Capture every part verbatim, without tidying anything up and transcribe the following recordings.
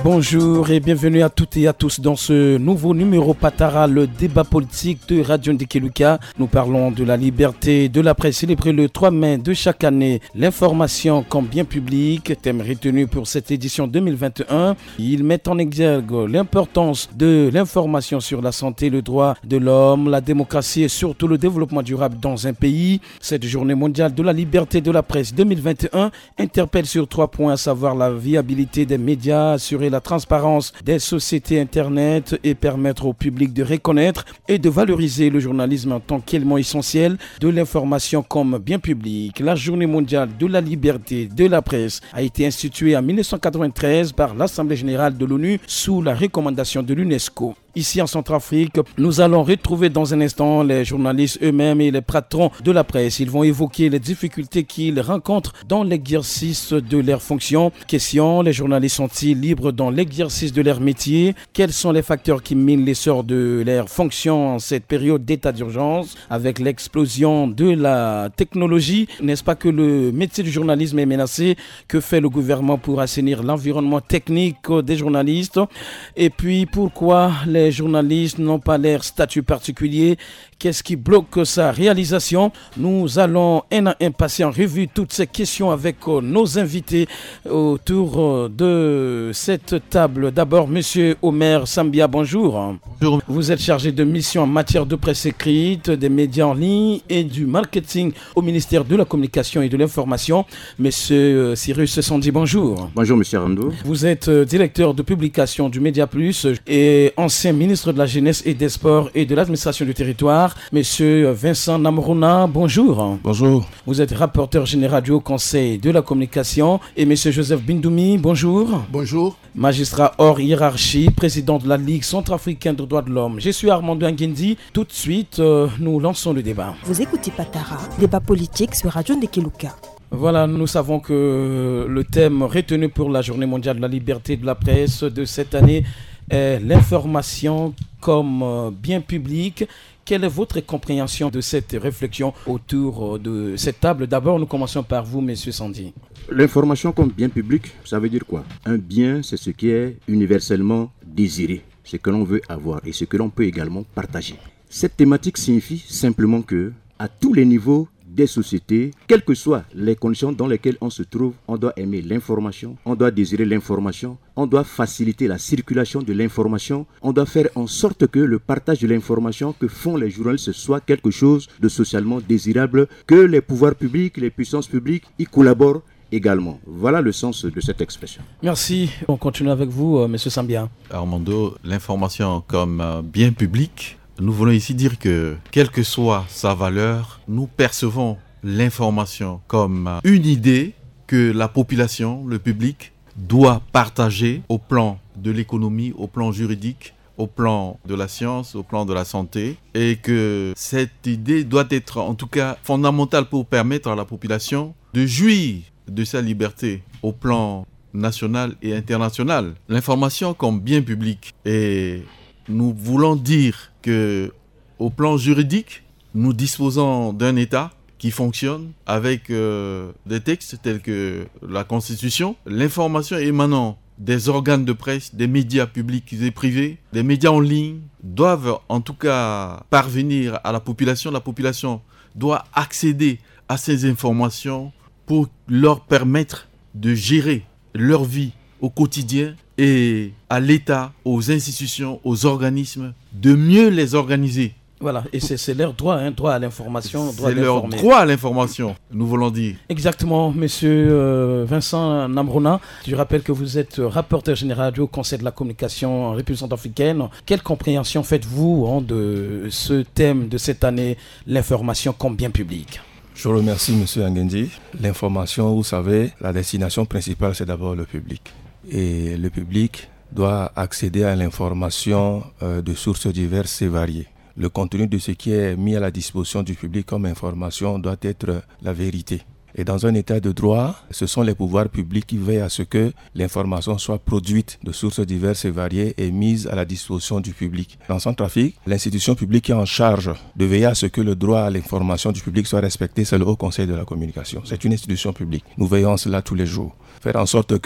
Bonjour et bienvenue à toutes et à tous dans ce nouveau numéro Patara, le débat politique de Radio Ndikeluka. Nous parlons de la liberté de la presse célébrée le trois mai de chaque année. L'information comme bien public, thème retenu pour cette édition deux mille vingt et un. Il met en exergue l'importance de l'information sur la santé, le droit de l'homme, la démocratie et surtout le développement durable dans un pays. Cette journée mondiale de la liberté de la presse deux mille vingt et un interpelle sur trois points, à savoir la viabilité des médias, assurer la transparence des sociétés Internet et permettre au public de reconnaître et de valoriser le journalisme en tant qu'élément essentiel de l'information comme bien public. La journée mondiale de la liberté de la presse a été instituée en dix-neuf cent quatre-vingt-treize par l'Assemblée générale de l'ONU sous la recommandation de l'UNESCO. Ici en Centrafrique, nous allons retrouver dans un instant les journalistes eux-mêmes et les patrons de la presse. Ils vont évoquer les difficultés qu'ils rencontrent dans l'exercice de leurs fonctions. Question, les journalistes sont-ils libres dans l'exercice de leur métier? Quels sont les facteurs qui minent l'essor de leurs fonctions en cette période d'état d'urgence? Avec l'explosion de la technologie, n'est-ce pas que le métier du journalisme est menacé? Que fait le gouvernement pour assainir l'environnement technique des journalistes? Et puis, pourquoi les Les journalistes n'ont pas leur statut particulier? Qu'est-ce qui bloque sa réalisation? Nous allons un à un passer en revue toutes ces questions avec euh, nos invités autour euh, de cette table. D'abord, Monsieur Omer Sambia, bonjour. Bonjour. Vous êtes chargé de mission en matière de presse écrite, des médias en ligne et du marketing au ministère de la Communication et de l'Information. Monsieur Cyrus Sandi, bonjour. Bonjour, Monsieur Rando. Vous êtes euh, directeur de publication du Média Plus et ancien ministre de la Jeunesse et des Sports et de l'Administration du Territoire. Monsieur Vincent Namrouna, bonjour. Bonjour. Vous êtes rapporteur général du Haut Conseil de la Communication. Et monsieur Joseph Bindoumi, bonjour. Bonjour. Magistrat hors hiérarchie, président de la Ligue centrafricaine des droits de l'homme. Je suis Armando Nguendi. Tout de suite, euh, nous lançons le débat. Vous écoutez Patara, débat politique sur Radio Ndikeluka. Voilà, nous savons que le thème retenu pour la Journée mondiale de la liberté de la presse de cette année est l'information comme bien public. Quelle est votre compréhension de cette réflexion autour de cette table? D'abord, nous commençons par vous, Monsieur Sandi. L'information comme bien public, ça veut dire quoi? Un bien, c'est ce qui est universellement désiré, ce que l'on veut avoir et ce que l'on peut également partager. Cette thématique signifie simplement que, à tous les niveaux des sociétés, quelles que soient les conditions dans lesquelles on se trouve, on doit aimer l'information, on doit désirer l'information, on doit faciliter la circulation de l'information, on doit faire en sorte que le partage de l'information que font les journalistes soit quelque chose de socialement désirable, que les pouvoirs publics, les puissances publiques y collaborent également. Voilà le sens de cette expression. Merci. On continue avec vous, euh, Monsieur Sambia. Armando, l'information comme euh, bien public, nous voulons ici dire que, quelle que soit sa valeur, nous percevons l'information comme une idée que la population, le public, doit partager au plan de l'économie, au plan juridique, au plan de la science, au plan de la santé, et que cette idée doit être en tout cas fondamentale pour permettre à la population de jouir de sa liberté au plan national et international. L'information comme bien public, et nous voulons dire que au plan juridique, nous disposons d'un État qui fonctionne avec euh, des textes tels que la Constitution. L'information émanant des organes de presse, des médias publics et privés, des médias en ligne, doivent en tout cas parvenir à la population. La population doit accéder à ces informations pour leur permettre de gérer leur vie au quotidien et à l'État, aux institutions, aux organismes, de mieux les organiser. Voilà, et c'est, c'est leur droit, hein, droit à l'information, droit c'est leur droit à l'information, nous voulons dire. Exactement, monsieur euh, Vincent Namrouna, je rappelle que vous êtes rapporteur général du Conseil de la communication en République centrafricaine. Quelle compréhension faites-vous hein, de ce thème de cette année, l'information comme bien public? Je remercie monsieur Nguendi. L'information, vous savez, la destination principale, c'est d'abord le public. Et le public doit accéder à l'information euh, de sources diverses et variées. Le contenu de ce qui est mis à la disposition du public comme information doit être la vérité. Et dans un état de droit, ce sont les pouvoirs publics qui veillent à ce que l'information soit produite de sources diverses et variées et mise à la disposition du public. Dans Centrafrique, l'institution publique qui est en charge de veiller à ce que le droit à l'information du public soit respecté, c'est le Haut Conseil de la Communication. C'est une institution publique. Nous veillons à cela tous les jours. Faire en sorte que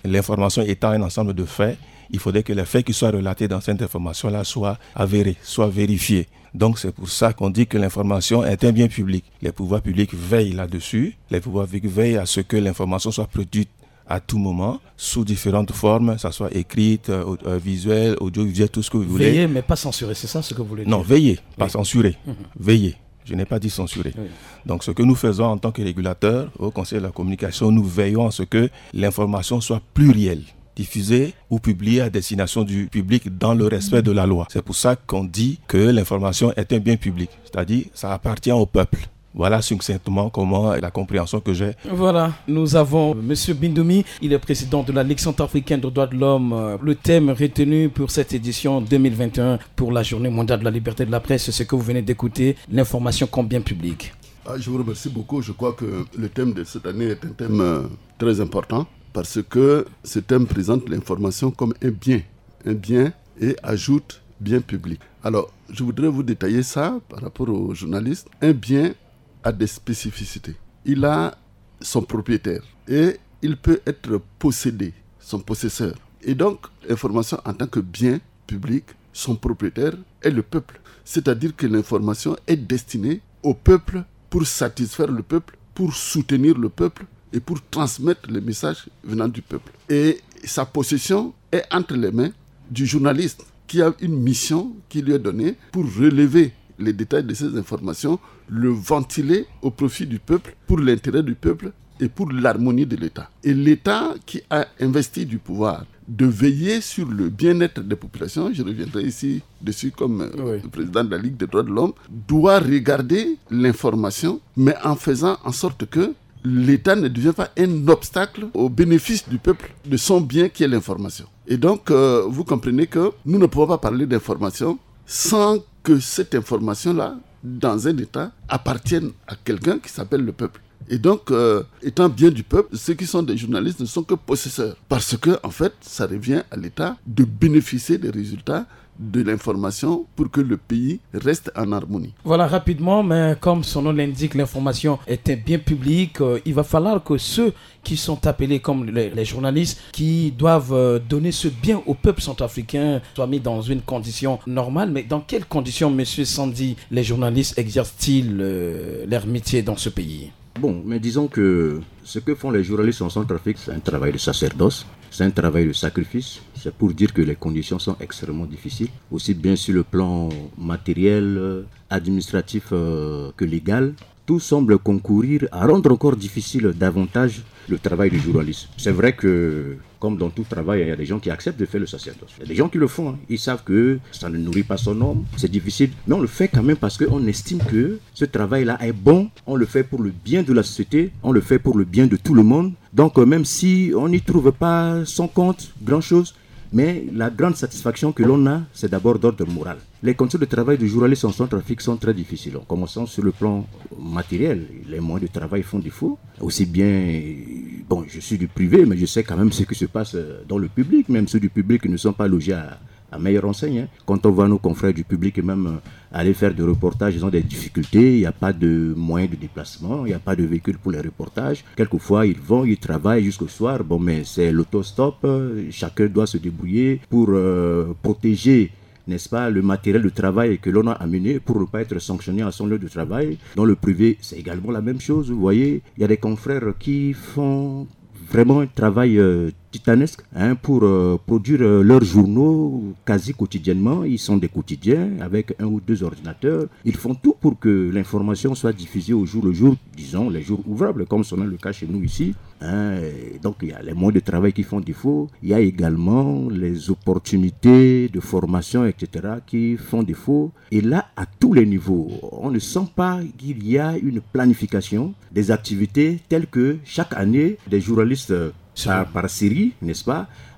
L'information étant un ensemble de faits, il faudrait que les faits qui soient relatés dans cette information-là soient avérés, soient vérifiés. Donc c'est pour ça qu'on dit que l'information est un bien public. Les pouvoirs publics veillent là-dessus. Les pouvoirs publics veillent à ce que l'information soit produite à tout moment, sous différentes formes, que ce soit écrite, euh, visuelle, audiovisuelle, tout ce que vous voulez. Veiller, mais pas censurer, c'est ça ce que vous voulez dire? Non, veiller, pas oui. censurer. Mmh. Veiller. Je n'ai pas dit censurer. Oui. Donc ce que nous faisons en tant que régulateurs, au Conseil de la communication, nous veillons à ce que l'information soit plurielle, diffusée ou publiée à destination du public dans le respect de la loi. C'est pour ça qu'on dit que l'information est un bien public, c'est-à-dire ça appartient au peuple. Voilà succinctement comment la compréhension que j'ai. Voilà, nous avons M. Bindoumi, il est président de la Ligue centrafricaine des droits de l'homme. Le thème retenu pour cette édition deux mille vingt et un pour la Journée mondiale de la liberté de la presse, c'est ce que vous venez d'écouter, l'information comme bien public. Ah, je vous remercie beaucoup. Je crois que le thème de cette année est un thème euh, très important parce que ce thème présente l'information comme un bien, un bien et ajoute bien public. Alors, je voudrais vous détailler ça par rapport aux journalistes. Un bien a des spécificités. Il a son propriétaire et il peut être possédé, son possesseur. Et donc, l'information en tant que bien public, son propriétaire est le peuple. C'est-à-dire que l'information est destinée au peuple pour satisfaire le peuple, pour soutenir le peuple et pour transmettre les messages venant du peuple. Et sa possession est entre les mains du journaliste qui a une mission qui lui est donnée pour relever les détails de ces informations, le ventiler au profit du peuple, pour l'intérêt du peuple et pour l'harmonie de l'État. Et l'État qui a investi du pouvoir de veiller sur le bien-être des populations, je reviendrai ici dessus comme oui. président de la Ligue des droits de l'homme, doit regarder l'information, mais en faisant en sorte que l'État ne devient pas un obstacle au bénéfice du peuple, de son bien qui est l'information. Et donc, euh, vous comprenez que nous ne pouvons pas parler d'information sans que cette information-là, dans un État, appartienne à quelqu'un qui s'appelle le peuple. Et donc, euh, étant bien du peuple, ceux qui sont des journalistes ne sont que possesseurs. Parce que, en fait, ça revient à l'État de bénéficier des résultats de l'information pour que le pays reste en harmonie. Voilà, rapidement, mais comme son nom l'indique, l'information est un bien public. Euh, il va falloir que ceux qui sont appelés comme les, les journalistes, qui doivent euh, donner ce bien au peuple centrafricain, soient mis dans une condition normale. Mais dans quelles conditions, M. Sandy, les journalistes exercent-ils euh, leur métier dans ce pays? Bon, mais disons que ce que font les journalistes en Centrafrique, c'est un travail de sacerdoce, c'est un travail de sacrifice. C'est pour dire que les conditions sont extrêmement difficiles, aussi bien sur le plan matériel, administratif euh, que légal. Tout semble concourir à rendre encore difficile davantage le travail du journaliste. C'est vrai que, comme dans tout travail, il y a des gens qui acceptent de faire le sacerdoce. Il y a des gens qui le font. Hein. Ils savent que ça ne nourrit pas son homme, c'est difficile. Mais on le fait quand même parce qu'on estime que ce travail-là est bon. On le fait pour le bien de la société. On le fait pour le bien de tout le monde. Donc, même si on n'y trouve pas son compte, grand-chose, mais la grande satisfaction que l'on a, c'est d'abord d'ordre moral. Les conditions de travail du journaliste en Centrafrique sont très difficiles. En commençant sur le plan matériel, les moyens de travail font défaut. Aussi bien, bon, je suis du privé, mais je sais quand même ce qui se passe dans le public. Même ceux du public ne sont pas logés à, à meilleure enseigne. Hein. Quand on voit nos confrères du public même aller faire des reportages, ils ont des difficultés. Il n'y a pas de moyens de déplacement, il n'y a pas de véhicule pour les reportages. Quelquefois, ils vont, ils travaillent jusqu'au soir. Bon, mais c'est l'autostop. Chacun doit se débrouiller pour euh, protéger, n'est-ce pas, le matériel de travail que l'on a amené pour ne pas être sanctionné à son lieu de travail. Dans le privé, c'est également la même chose. Vous voyez, il y a des confrères qui font vraiment un travail euh, titanesque hein, pour euh, produire euh, leurs journaux quasi quotidiennement. Ils sont des quotidiens avec un ou deux ordinateurs. Ils font tout pour que l'information soit diffusée au jour le jour, disons les jours ouvrables, comme c'est le cas chez nous ici. Hein. Donc il y a les moyens de travail qui font défaut. Il y a également les opportunités de formation, et cetera qui font défaut. Et là, à tous les niveaux, on ne sent pas qu'il y a une planification des activités telles que chaque année, des journalistes Par, par série, n'est-ce pas,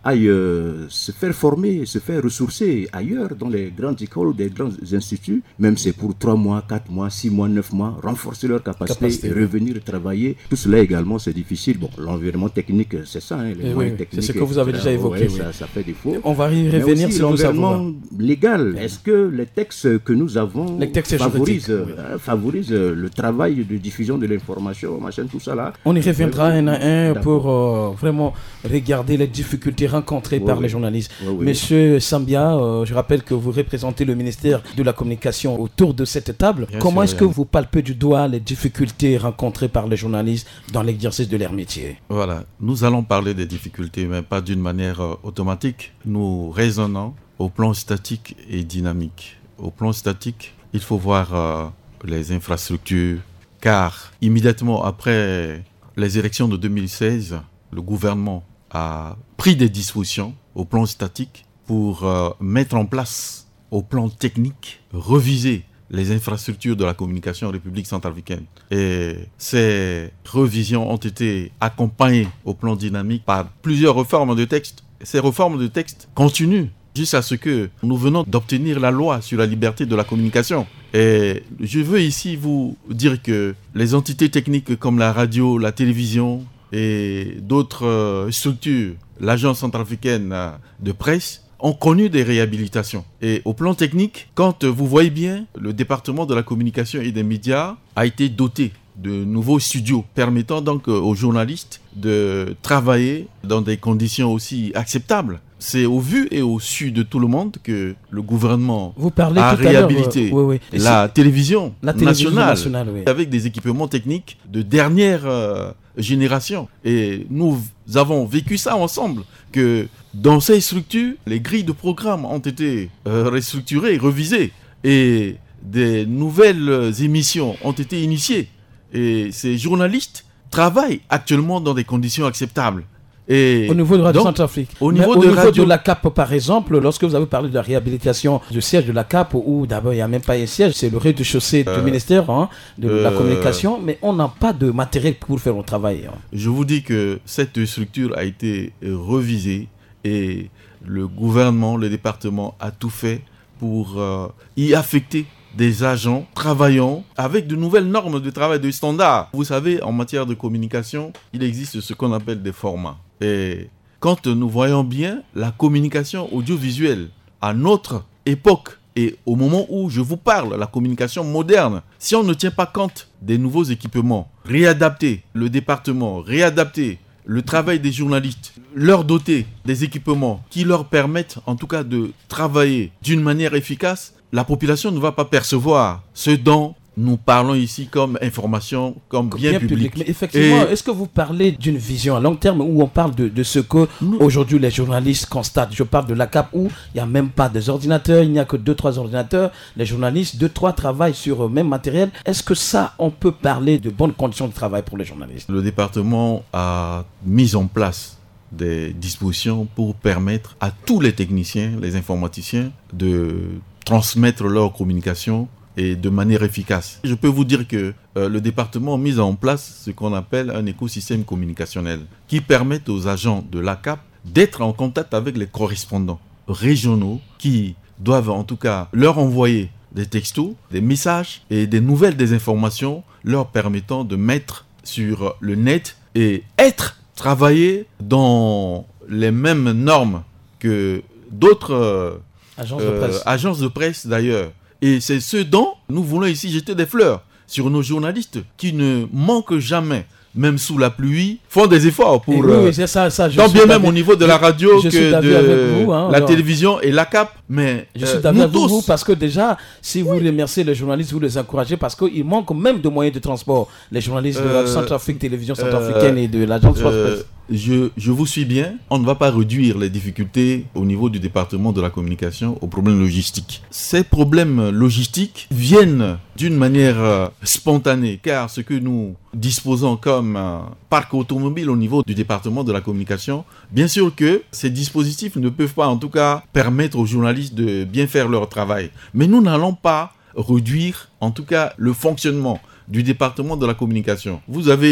aillent euh, se faire former, se faire ressourcer ailleurs, dans les grandes écoles, des grands instituts, même c'est pour trois mois, quatre mois, six mois, neuf mois, renforcer leur capacité, capacité et revenir travailler. Tout cela également, c'est difficile. Bon, l'environnement technique, c'est ça, hein, les et moyens oui, techniques. C'est ce que vous avez déjà évoqué. Ouais, oui. ça, ça fait défaut. On va y revenir sur l'environnement légal. Est-ce que les textes que nous avons les textes favorisent, oui. euh, favorisent le travail de diffusion de l'information, machin, tout ça là? On y reviendra un à un pour euh, vraiment regarder les difficultés rencontrées oui, par oui. les journalistes. Oui, oui. Monsieur Sambia, euh, je rappelle que vous représentez le ministère de la Communication autour de cette table. Bien Comment sûr, est-ce bien. que vous palpez du doigt les difficultés rencontrées par les journalistes dans l'exercice de leur métier? Voilà, nous allons parler des difficultés, mais pas d'une manière euh, automatique. Nous raisonnons au plan statique et dynamique. Au plan statique, il faut voir euh, les infrastructures, car immédiatement après les élections de deux mille seize, le gouvernement a pris des dispositions au plan statique pour euh, mettre en place au plan technique, reviser les infrastructures de la communication en République centrafricaine. Et ces revisions ont été accompagnées au plan dynamique par plusieurs réformes de texte. Ces réformes de texte continuent jusqu'à ce que nous venons d'obtenir la loi sur la liberté de la communication. Et je veux ici vous dire que les entités techniques comme la radio, la télévision et d'autres structures, l'agence centrafricaine de presse, ont connu des réhabilitations. Et au plan technique, quand vous voyez bien, le département de la communication et des médias a été doté de nouveaux studios permettant donc aux journalistes de travailler dans des conditions aussi acceptables. C'est au vu et au su de tout le monde que le gouvernement Vous parlez a tout réhabilité à oui, oui. la, télévision la télévision nationale, nationale oui. avec des équipements techniques de dernière euh, génération. Et nous avons vécu ça ensemble, que dans ces structures, les grilles de programme ont été euh, restructurées, revisées, et des nouvelles émissions ont été initiées. Et ces journalistes travaillent actuellement dans des conditions acceptables. Et au niveau de Radio Centrafrique, au niveau, au de, niveau radio... de la C A P par exemple, lorsque vous avez parlé de la réhabilitation du siège de la C A P, où d'abord il n'y a même pas un siège, c'est le rez-de-chaussée euh, du ministère hein, de euh, la communication, mais on n'a pas de matériel pour faire le travail. Hein. Je vous dis que cette structure a été revisée et le gouvernement, le département a tout fait pour euh, y affecter des agents travaillant avec de nouvelles normes de travail, de standards. Vous savez, en matière de communication, il existe ce qu'on appelle des formats. Et quand nous voyons bien la communication audiovisuelle à notre époque et au moment où je vous parle, la communication moderne, si on ne tient pas compte des nouveaux équipements, réadapter le département, réadapter le travail des journalistes, leur doter des équipements qui leur permettent en tout cas de travailler d'une manière efficace, la population ne va pas percevoir ce dont nous parlons ici comme information, comme bien, bien public. public. Mais effectivement, et... est-ce que vous parlez d'une vision à long terme où on parle de, de ce que nous... aujourd'hui les journalistes constatent? Je parle de la C A P où il n'y a même pas des ordinateurs, il n'y a que deux, trois ordinateurs. Les journalistes, deux, trois travaillent sur le même matériel. Est-ce que ça, on peut parler de bonnes conditions de travail pour les journalistes? Le département a mis en place des dispositions pour permettre à tous les techniciens, les informaticiens, de transmettre leur communication et de manière efficace. Je peux vous dire que euh, le département a mis en place ce qu'on appelle un écosystème communicationnel qui permet aux agents de l'A C A P d'être en contact avec les correspondants régionaux qui doivent en tout cas leur envoyer des textos, des messages et des nouvelles, des informations leur permettant de mettre sur le net et être travaillés dans les mêmes normes que d'autres euh, agences, euh, de presse. agences de presse d'ailleurs. Et c'est ce dont nous voulons ici jeter des fleurs sur nos journalistes qui ne manquent jamais, même sous la pluie, font des efforts pour... Oui, oui, c'est ça, ça. Je tant bien même au niveau de la radio je, je que de vous, hein, la alors, télévision et la C A P. Mais je suis euh, d'accord avec tous... vous parce que déjà, si vous oui. remerciez les journalistes, vous les encouragez parce qu'il manque même de moyens de transport. Les journalistes euh, de la Centrafrique, Télévision Centrafricaine euh, et de l'Agence France euh, Presse. Je, je vous suis bien. On ne va pas réduire les difficultés au niveau du département de la communication aux problèmes logistiques. Ces problèmes logistiques viennent d'une manière euh, spontanée, car ce que nous disposons comme euh, parc automobile au niveau du département de la communication, bien sûr que ces dispositifs ne peuvent pas en tout cas permettre aux journalistes de bien faire leur travail. Mais nous n'allons pas réduire en tout cas le fonctionnement du département de la communication. Vous avez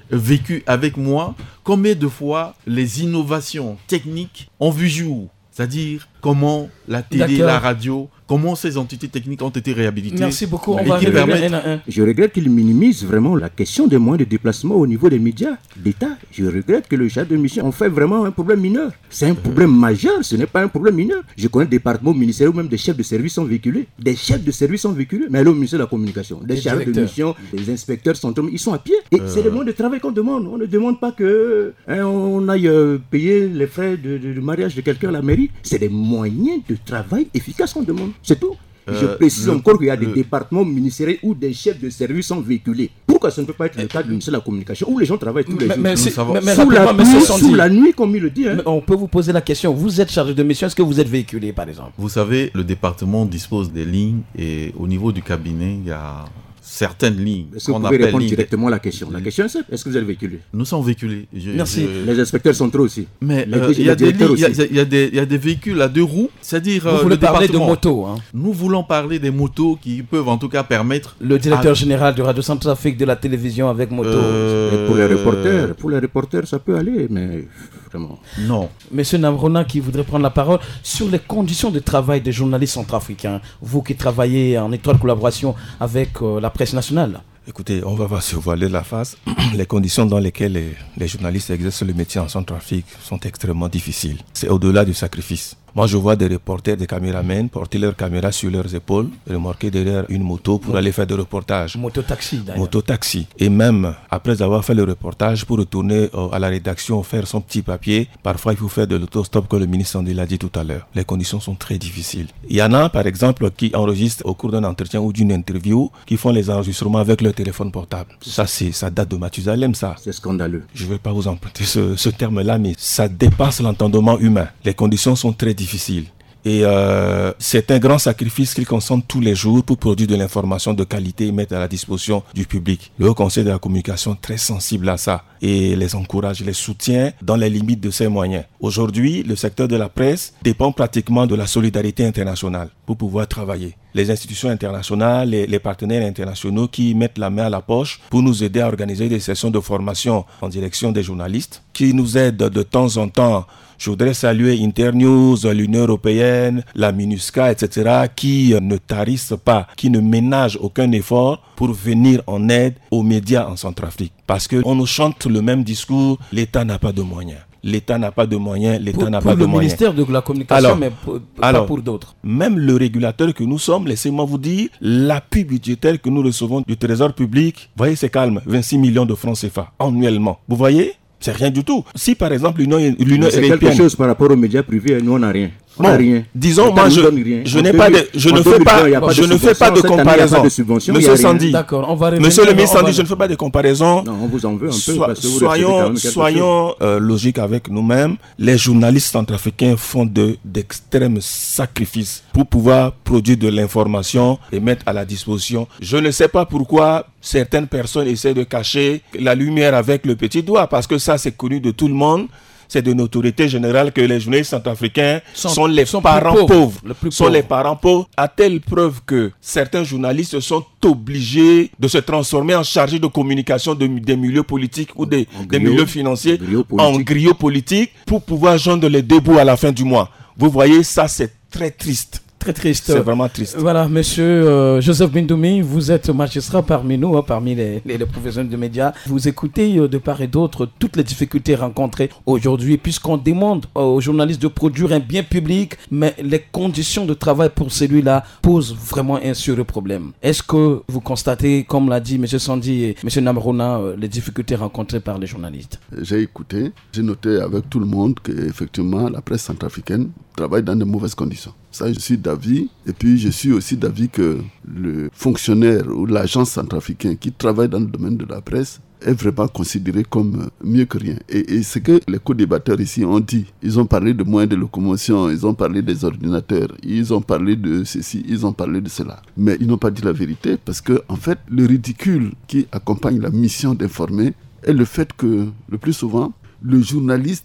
vécu avec moi combien de fois les innovations techniques ont vu jour. C'est-à-dire comment la télé, D'accord. la radio, comment ces entités techniques ont été réhabilitées. Merci beaucoup. On va permettent... un à un. Je regrette qu'il minimise vraiment la question des moyens de déplacement au niveau des médias d'État. Je regrette que le chargé de mission en fait vraiment un problème mineur. C'est un problème majeur, ce n'est pas un problème mineur. Je connais des départements ministériels où même des chefs de service sont véhiculés. Des chefs de service sont véhiculés, mais allez au ministère de la Communication. Des chargés de mission, des inspecteurs sont ils sont à pied. Et euh... c'est le moyens de travail qu'on demande. On ne demande pas que hein, on aille euh, payer les frais de, de, de mariage de quelqu'un à la mairie. C'est des moyens de travail efficaces qu'on demande. C'est tout. Euh, Je précise le, encore qu'il y a le... des départements ministériels où des chefs de service sont véhiculés. Pourquoi ça ne peut pas être le cas du ministère de la Communication où les gens travaillent tous les mais, jours mais c'est, mais, mais sous, la pluie, sous la nuit, comme il le dit. Hein. On peut vous poser la question. Vous êtes chargé de mission, est-ce que vous êtes véhiculé, par exemple? Vous savez, le département dispose des lignes et au niveau du cabinet, il y a certaines lignes. Est-ce que vous pouvez répondre directement à la question? La question est simple. Est-ce que vous êtes véhiculé? Nous sommes véhiculés. Je, Merci. Je... Les inspecteurs sont trop aussi. Mais il euh, y, y, y, y, y a des véhicules à deux roues, c'est-à-dire. Vous euh, voulez parler de motos hein? Nous voulons parler des motos qui peuvent en tout cas permettre. Le directeur à... général de Radio Centrafrique de la télévision avec moto. Euh... Pour les reporters, pour les reporters, ça peut aller, mais vraiment. Non. Monsieur Namrona qui voudrait prendre la parole sur les conditions de travail des journalistes centrafricains. Vous qui travaillez en étroite collaboration avec euh, la presse nationale. Écoutez, on va pas se voiler la face. Les conditions dans lesquelles les, les journalistes exercent le métier en Centrafrique sont extrêmement difficiles. C'est au-delà du sacrifice. Moi, je vois des reporters, des caméramans porter leurs caméras sur leurs épaules, remorquer derrière une moto pour Mo- aller faire des reportages. Moto-taxi, d'ailleurs. Moto-taxi. Et même, après avoir fait le reportage, pour retourner euh, à la rédaction, faire son petit papier, parfois, il faut faire de l'autostop, comme le ministre Sandé l'a dit tout à l'heure. Les conditions sont très difficiles. Il y en a, par exemple, qui enregistrent au cours d'un entretien ou d'une interview, qui font les enregistrements avec leur téléphone portable. Ça, c'est, ça date de Mathusalem, ça. C'est scandaleux. Je ne vais pas vous emprunter ce, ce terme-là, mais ça dépasse l'entendement humain. Les conditions sont très difficiles. Et euh, c'est un grand sacrifice qu'ils consentent tous les jours pour produire de l'information de qualité et mettre à la disposition du public. Le Haut Conseil de la Communication est très sensible à ça et les encourage, les soutient dans les limites de ses moyens. Aujourd'hui, le secteur de la presse dépend pratiquement de la solidarité internationale pour pouvoir travailler. Les institutions internationales, les, les partenaires internationaux qui mettent la main à la poche pour nous aider à organiser des sessions de formation en direction des journalistes, qui nous aident de temps en temps. Je voudrais saluer Internews, l'Union européenne, la MINUSCA, et cetera, qui ne tarissent pas, qui ne ménagent aucun effort pour venir en aide aux médias en Centrafrique. Parce qu'on nous chante le même discours, l'État n'a pas de moyens. L'État n'a pas de moyens, l'État pour, n'a pour pas de moyens. Pour le ministère de la Communication, alors, mais pour, alors, pas pour d'autres. Même le régulateur que nous sommes, laissez-moi vous dire, l'appui budgétaire que nous recevons du Trésor public, voyez, c'est calme, vingt-six millions de francs C F A annuellement. Vous voyez ? C'est rien du tout. Si par exemple l'Union, l'Union c'est européenne... quelque chose par rapport aux médias privés, nous on n'a rien. On bon, n'a rien. Disons, moi je, je n'ai pas de, je ne fais pas, je ne fais pas de comparaison. Monsieur Sandy, d'accord, on va revenir. Monsieur le ministre Sandy, je ne fais pas de comparaison. Non, on vous en veut un peu. Sois, parce que vous soyons, soyons euh, logiques avec nous-mêmes. Les journalistes centrafricains font de d'extrêmes sacrifices pour pouvoir produire de l'information et mettre à la disposition. Je ne sais pas pourquoi certaines personnes essaient de cacher la lumière avec le petit doigt, parce que ça, c'est connu de tout le monde. C'est de notoriété générale que les journalistes centrafricains sont, sont les sont parents pauvres, pauvres, le sont pauvres. les parents pauvres, à telle preuve que certains journalistes sont obligés de se transformer en chargés de communication de, des milieux politiques ou des, griot, des milieux financiers griot en griots politiques pour pouvoir joindre les deux bouts à la fin du mois. Vous voyez, ça c'est très triste. Très triste. C'est vraiment triste. Voilà, monsieur euh, Joseph Bindoumi, vous êtes magistrat parmi nous, hein, parmi les, les, les professionnels de médias. Vous écoutez euh, de part et d'autre toutes les difficultés rencontrées aujourd'hui, puisqu'on demande euh, aux journalistes de produire un bien public, mais les conditions de travail pour celui-là posent vraiment un sérieux problème. Est-ce que vous constatez, comme l'a dit monsieur Sandy et monsieur Namrona, euh, les difficultés rencontrées par les journalistes? J'ai écouté, j'ai noté avec tout le monde qu'effectivement la presse centrafricaine travaille dans de mauvaises conditions. Ça, je suis d'avis. Et puis, je suis aussi d'avis que le fonctionnaire ou l'agent centrafricain qui travaille dans le domaine de la presse est vraiment considéré comme mieux que rien. Et, et ce que les co-débatteurs ici ont dit, ils ont parlé de moyens de locomotion, ils ont parlé des ordinateurs, ils ont parlé de ceci, ils ont parlé de cela. Mais ils n'ont pas dit la vérité parce que, en fait, le ridicule qui accompagne la mission d'informer est le fait que, le plus souvent, le journaliste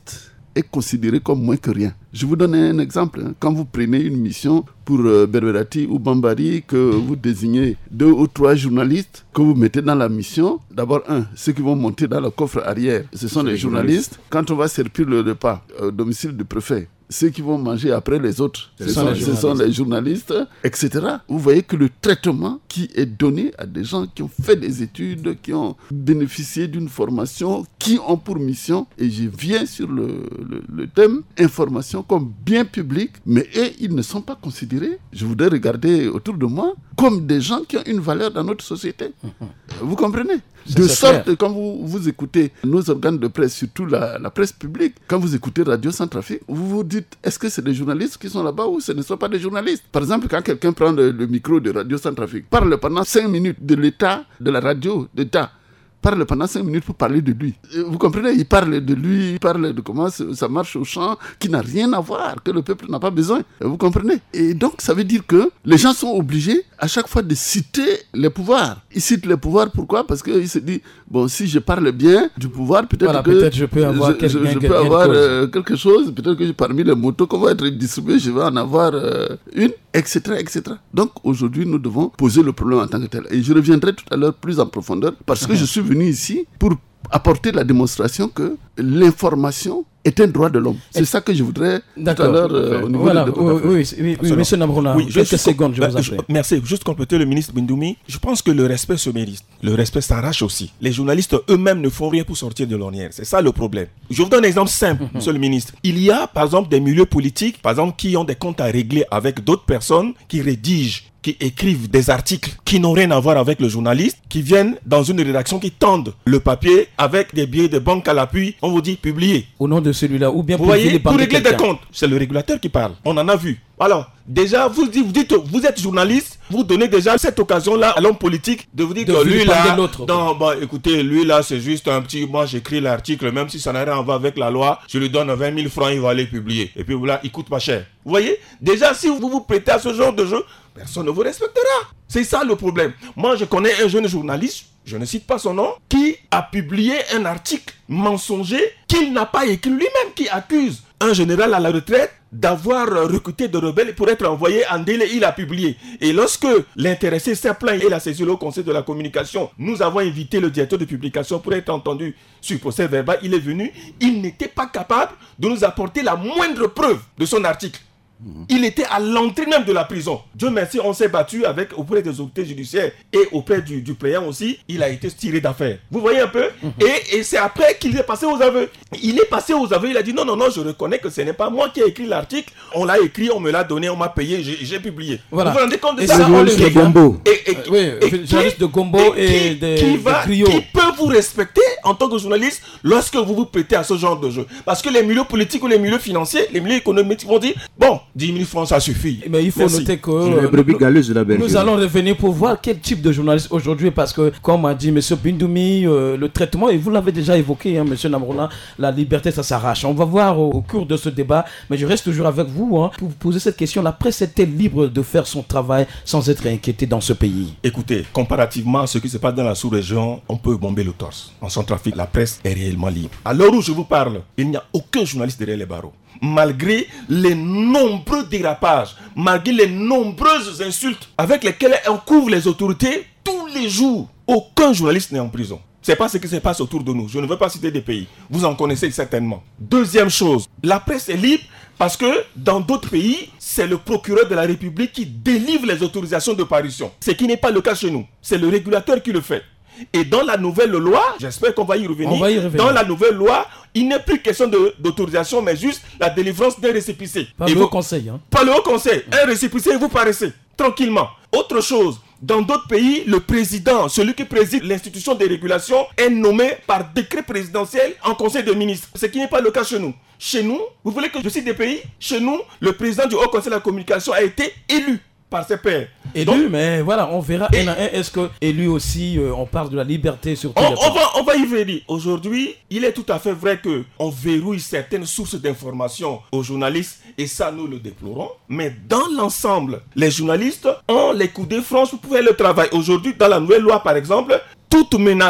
est considéré comme moins que rien. Je vous donne un exemple. Quand vous prenez une mission pour euh, Berberati ou Bambari, que vous désignez deux ou trois journalistes que vous mettez dans la mission, d'abord, un, ceux qui vont monter dans le coffre arrière, ce sont les journalistes. Quand on va servir le repas au domicile du préfet, ceux qui vont manger après les autres, ce, ce, sont, les ce sont les journalistes, et cetera. Vous voyez que le traitement qui est donné à des gens qui ont fait des études, qui ont bénéficié d'une formation, qui ont pour mission, et je viens sur le, le, le thème, information comme bien public, mais eux, ils ne sont pas considérés, je voudrais regarder autour de moi, comme des gens qui ont une valeur dans notre société. Vous comprenez ? De sorte que quand vous, vous écoutez nos organes de presse, surtout la, la presse publique, quand vous écoutez Radio Centrafrique, vous vous dites, est-ce que c'est des journalistes qui sont là-bas ou ce ne sont pas des journalistes ? Par exemple, quand quelqu'un prend le, le micro de Radio Centrafrique, parle pendant cinq minutes de l'état, de la radio d'État, parle pendant cinq minutes pour parler de lui. Vous comprenez ? Il parle de lui, il parle de comment ça marche au champ, qui n'a rien à voir, que le peuple n'a pas besoin. Vous comprenez ? Et donc, ça veut dire que les gens sont obligés à chaque fois de citer les pouvoirs. Ils citent les pouvoirs, pourquoi ? Parce qu'ils se disent, bon, si je parle bien du pouvoir, peut-être voilà, que peut-être je peux avoir, je, je, je peux avoir euh, quelque chose, peut-être que parmi les motos qu'on va être distribués, je vais en avoir euh, une, et cetera, et cetera. Donc, aujourd'hui, nous devons poser le problème en tant que tel. Et je reviendrai tout à l'heure plus en profondeur, parce que je suis venu ici pour apporter la démonstration que l'information est un droit de l'homme. C'est ça que je voudrais D'accord. tout à l'heure euh, au niveau voilà, de oui, oui, oui, oui, monsieur Namrouna, oui, quelques secondes, je vous en prie. Merci. Juste compléter le ministre Bindoumi. Je pense que le respect se mérite. Le respect s'arrache aussi. Les journalistes eux-mêmes ne font rien pour sortir de l'ornière. C'est ça le problème. Je vous donne un exemple simple, mm-hmm. monsieur le ministre. Il y a, par exemple, des milieux politiques, par exemple, qui ont des comptes à régler avec d'autres personnes qui rédigent, qui écrivent des articles qui n'ont rien à voir avec le journaliste, qui viennent dans une rédaction, qui tendent le papier avec des billets de banque à l'appui. On vous dit publier. Au nom de celui-là, ou bien vous pour, voyez, pour régler quelqu'un. des comptes. C'est le régulateur qui parle. On en a vu. Alors, déjà, vous dites, vous dites, vous êtes journaliste, vous donnez déjà cette occasion-là à l'homme politique de vous dire de que lui là, l'autre. non, bon, écoutez, lui là, c'est juste un petit, moi j'écris l'article, même si ça n'a rien à voir avec la loi, je lui donne vingt mille francs, il va aller publier. Et puis voilà, il coûte pas cher. Vous voyez, déjà, si vous vous prêtez à ce genre de jeu, personne ne vous respectera. C'est ça le problème. Moi, je connais un jeune journaliste, je ne cite pas son nom, qui a publié un article mensonger qu'il n'a pas écrit lui-même, qui accuse un général à la retraite d'avoir recruté de rebelles pour être envoyé en délai. Il a publié. Et lorsque l'intéressé s'est plaint et l'a saisi au conseil de la communication, nous avons invité le directeur de publication pour être entendu sur procès verbal. Il est venu. Il n'était pas capable de nous apporter la moindre preuve de son article. Il était à l'entrée même de la prison. Dieu merci, on s'est battu avec auprès des autorités judiciaires et auprès du, du plaignant aussi. Il a été tiré d'affaire. Vous voyez un peu mm-hmm. et, et c'est après qu'il est passé aux aveux. Il est passé aux aveux. Il a dit non, non, non, je reconnais que ce n'est pas moi qui ai écrit l'article. On l'a écrit, on me l'a donné, on m'a payé, j'ai, j'ai publié. Voilà. Vous vous rendez compte de et ça? C'est journaliste de Gombo. Et, et, euh, oui, et journaliste qui, de Gombo et, et qui, de, qui, va, de qui peut vous respecter en tant que journaliste lorsque vous vous prêtez à ce genre de jeu? Parce que les milieux politiques ou les milieux financiers, les milieux économiques vont dire bon, dix mille francs, ça suffit. Mais il faut Merci. noter que euh, nous allons revenir pour voir quel type de journaliste aujourd'hui, parce que comme a dit M. Bindoumi, euh, le traitement, et vous l'avez déjà évoqué, hein, M. Namrouna, la liberté ça s'arrache. On va voir au, au cours de ce débat, mais je reste toujours avec vous hein, pour vous poser cette question. La presse est-elle libre de faire son travail sans être inquiétée dans ce pays? Écoutez, comparativement à ce qui se passe dans la sous-région, on peut bomber le torse. En Centrafrique, la presse est réellement libre. À l'heure où je vous parle, il n'y a aucun journaliste derrière les barreaux. Malgré les nombreux dérapages, malgré les nombreuses insultes avec lesquelles on couvre les autorités tous les jours, aucun journaliste n'est en prison. C'est pas ce qui se passe autour de nous. Je ne veux pas citer des pays. Vous en connaissez certainement. Deuxième chose, la presse est libre parce que dans d'autres pays, c'est le procureur de la République qui délivre les autorisations de parution. Ce qui n'est pas le cas chez nous. C'est le régulateur qui le fait. Et dans la nouvelle loi, j'espère qu'on va y revenir, On va y revenir. Dans la nouvelle loi, il n'est plus question de, d'autorisation, mais juste la délivrance d'un récépissé. Par le haut conseil. Hein. Par le haut conseil. Un récépissé et vous paraissez tranquillement. Autre chose, dans d'autres pays, le président, celui qui préside l'institution de régulation, est nommé par décret présidentiel en conseil de ministres. Ce qui n'est pas le cas chez nous. Chez nous, vous voulez que je cite des pays? Chez nous, le président du haut conseil de la communication a été élu par ses pairs. Élu, Donc, mais voilà, on verra un à un. Est-ce que élu aussi, euh, on parle de la liberté sur on, on, va, on va y venir. Aujourd'hui, il est tout à fait vrai qu'on verrouille certaines sources d'informations aux journalistes, et ça, nous le déplorons. Mais dans l'ensemble, les journalistes ont les coudées franches pour pouvoir le travail. Aujourd'hui, dans la nouvelle loi, par exemple, toute menace,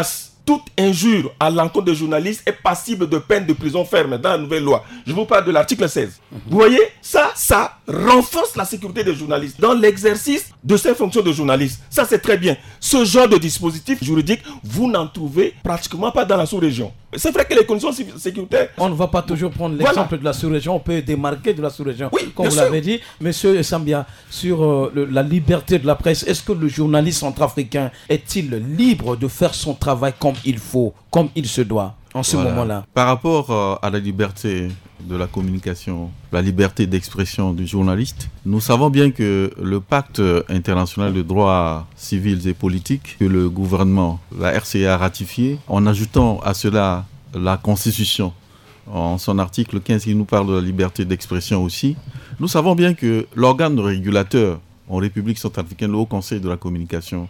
toute injure à l'encontre des journalistes est passible de peine de prison ferme dans la nouvelle loi. Je vous parle de l'article seize. Mmh. Vous voyez, ça, ça renforce la sécurité des journalistes dans l'exercice de ces fonctions de journaliste. Ça, c'est très bien. Ce genre de dispositif juridique, vous n'en trouvez pratiquement pas dans la sous-région. C'est vrai que les conditions sécuritaires... On ne va pas toujours prendre l'exemple voilà. de la sous-région, on peut démarquer de la sous-région. Oui, comme vous sûr. l'avez dit, monsieur Sambia, sur euh, le, la liberté de la presse, est-ce que le journaliste centrafricain est-il libre de faire son travail comme il faut, comme il se doit en ce voilà. moment-là? Par rapport euh, à la liberté de la communication, la liberté d'expression du journaliste, nous savons bien que le pacte international de droits civils et politiques que le gouvernement, la R C A, a ratifié, en ajoutant à cela la Constitution, en son article quinze qui nous parle de la liberté d'expression aussi, nous savons bien que l'organe régulateur en République centrafricaine, le Haut Conseil de la communication,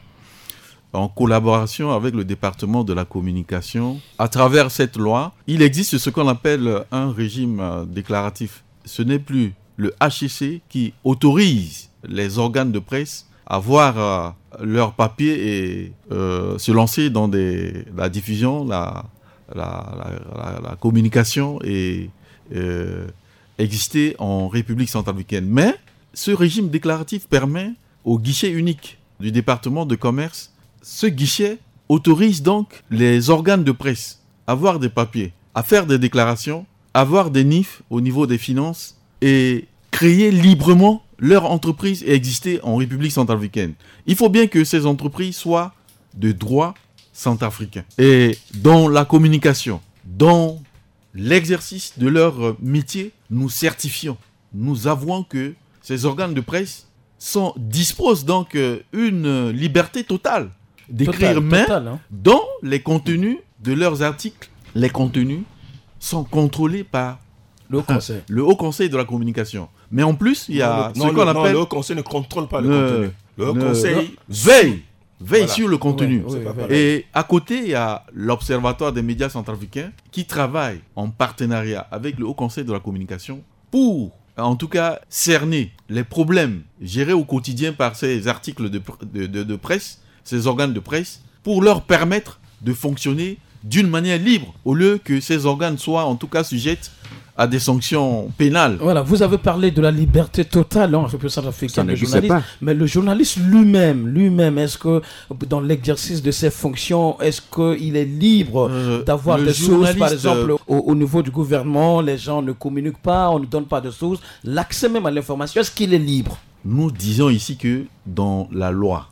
en collaboration avec le département de la communication, à travers cette loi, il existe ce qu'on appelle un régime déclaratif. Ce n'est plus le H C C qui autorise les organes de presse à voir euh, leurs papiers et euh, se lancer dans des, la diffusion, la, la, la, la, la communication et euh, exister en République centrafricaine. Mais ce régime déclaratif permet au guichet unique du département de commerce. Ce guichet autorise donc les organes de presse à avoir des papiers, à faire des déclarations, à avoir des N I F au niveau des finances et créer librement leur entreprise et exister en République centrafricaine. Il faut bien que ces entreprises soient de droit centrafricain. Et dans la communication, dans l'exercice de leur métier, nous certifions, nous avouons que ces organes de presse sont, disposent donc une liberté totale d'écrire, total, mais total, hein. Dans les contenus de leurs articles, les contenus sont contrôlés par le Haut Conseil, le Haut Conseil de la communication. Mais en plus, il y a non, ce le, qu'on non, appelle... le Haut Conseil ne contrôle pas le, le contenu. Le Haut ne, Conseil non, veille, veille voilà. sur le contenu. Oui, oui, et à côté, il y a l'Observatoire des médias centrafricains qui travaille en partenariat avec le Haut Conseil de la communication pour, en tout cas, cerner les problèmes gérés au quotidien par ces articles de, de, de, de presse, ces organes de presse, pour leur permettre de fonctionner d'une manière libre, au lieu que ces organes soient en tout cas sujets à des sanctions pénales. Voilà, vous avez parlé de la liberté totale en République centrafricaine de journaliste, mais le journaliste lui-même, lui-même, est-ce que dans l'exercice de ses fonctions, est-ce qu'il est libre euh, d'avoir des sources, par exemple, au, au niveau du gouvernement, les gens ne communiquent pas, on ne donne pas de sources, l'accès même à l'information, est-ce qu'il est libre? Nous disons ici que dans la loi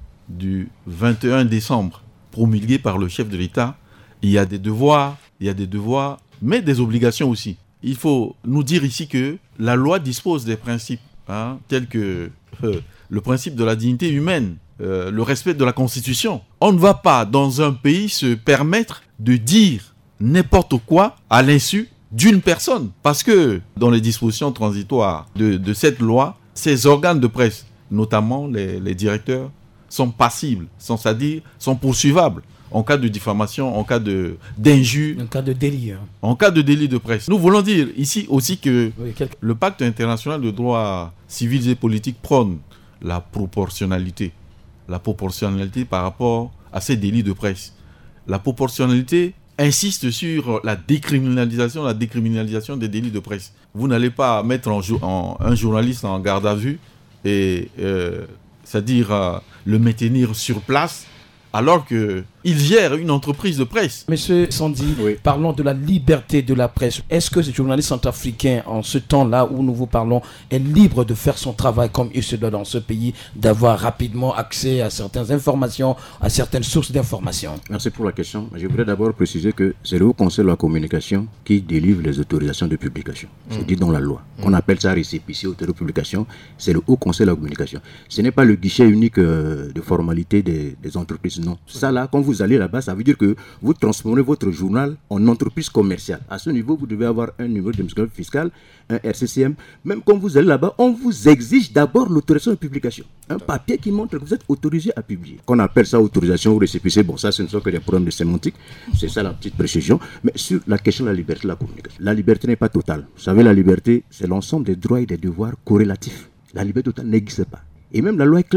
du vingt et un décembre promulguée par le chef de l'État, il y a des devoirs, il y a des devoirs, mais des obligations aussi. Il faut nous dire ici que la loi dispose des principes, hein, tels que euh, le principe de la dignité humaine, euh, le respect de la Constitution. On ne va pas dans un pays se permettre de dire n'importe quoi à l'insu d'une personne. Parce que dans les dispositions transitoires de, de cette loi, ces organes de presse, notamment les, les directeurs, sont passibles, c'est-à-dire sont poursuivables en cas de diffamation, en cas de, d'injure. En cas de délit. Hein. En cas de délit de presse. Nous voulons dire ici aussi que oui, quelque... le pacte international de droits civils et politiques prône la proportionnalité. La proportionnalité par rapport à ces délits de presse. La proportionnalité insiste sur la décriminalisation, la décriminalisation des délits de presse. Vous n'allez pas mettre en, en, un journaliste en garde à vue et... Euh, c'est-à-dire euh, le maintenir sur place, alors qu'il gère une entreprise de presse. Monsieur Sandy, oui. Parlons de la liberté de la presse. Est-ce que ce journaliste centrafricain, en ce temps-là où nous vous parlons, est libre de faire son travail comme il se doit dans ce pays, d'avoir rapidement accès à certaines informations, à certaines sources d'informations? Merci pour la question. Je voudrais d'abord préciser que c'est le Haut Conseil de la communication qui délivre les autorisations de publication. C'est mmh. dit dans la loi. Mmh. On appelle ça récépissé de publication. C'est le Haut Conseil de la communication. Ce n'est pas le guichet unique euh, de formalité des, des entreprises. Non. Ça là, quand vous allez là-bas, ça veut dire que vous transformez votre journal en entreprise commerciale. À ce niveau, vous devez avoir un numéro de fiscal, un R C C M. Même quand vous allez là-bas, on vous exige d'abord l'autorisation de publication. Un papier qui montre que vous êtes autorisé à publier. Qu'on appelle ça autorisation ou récépissé, bon ça ce ne sont que des problèmes de sémantique. C'est ça la petite précision. Mais sur la question de la liberté de la communication, la liberté n'est pas totale. Vous savez, la liberté, c'est l'ensemble des droits et des devoirs corrélatifs. La liberté totale n'existe pas. Et même la loi est claire.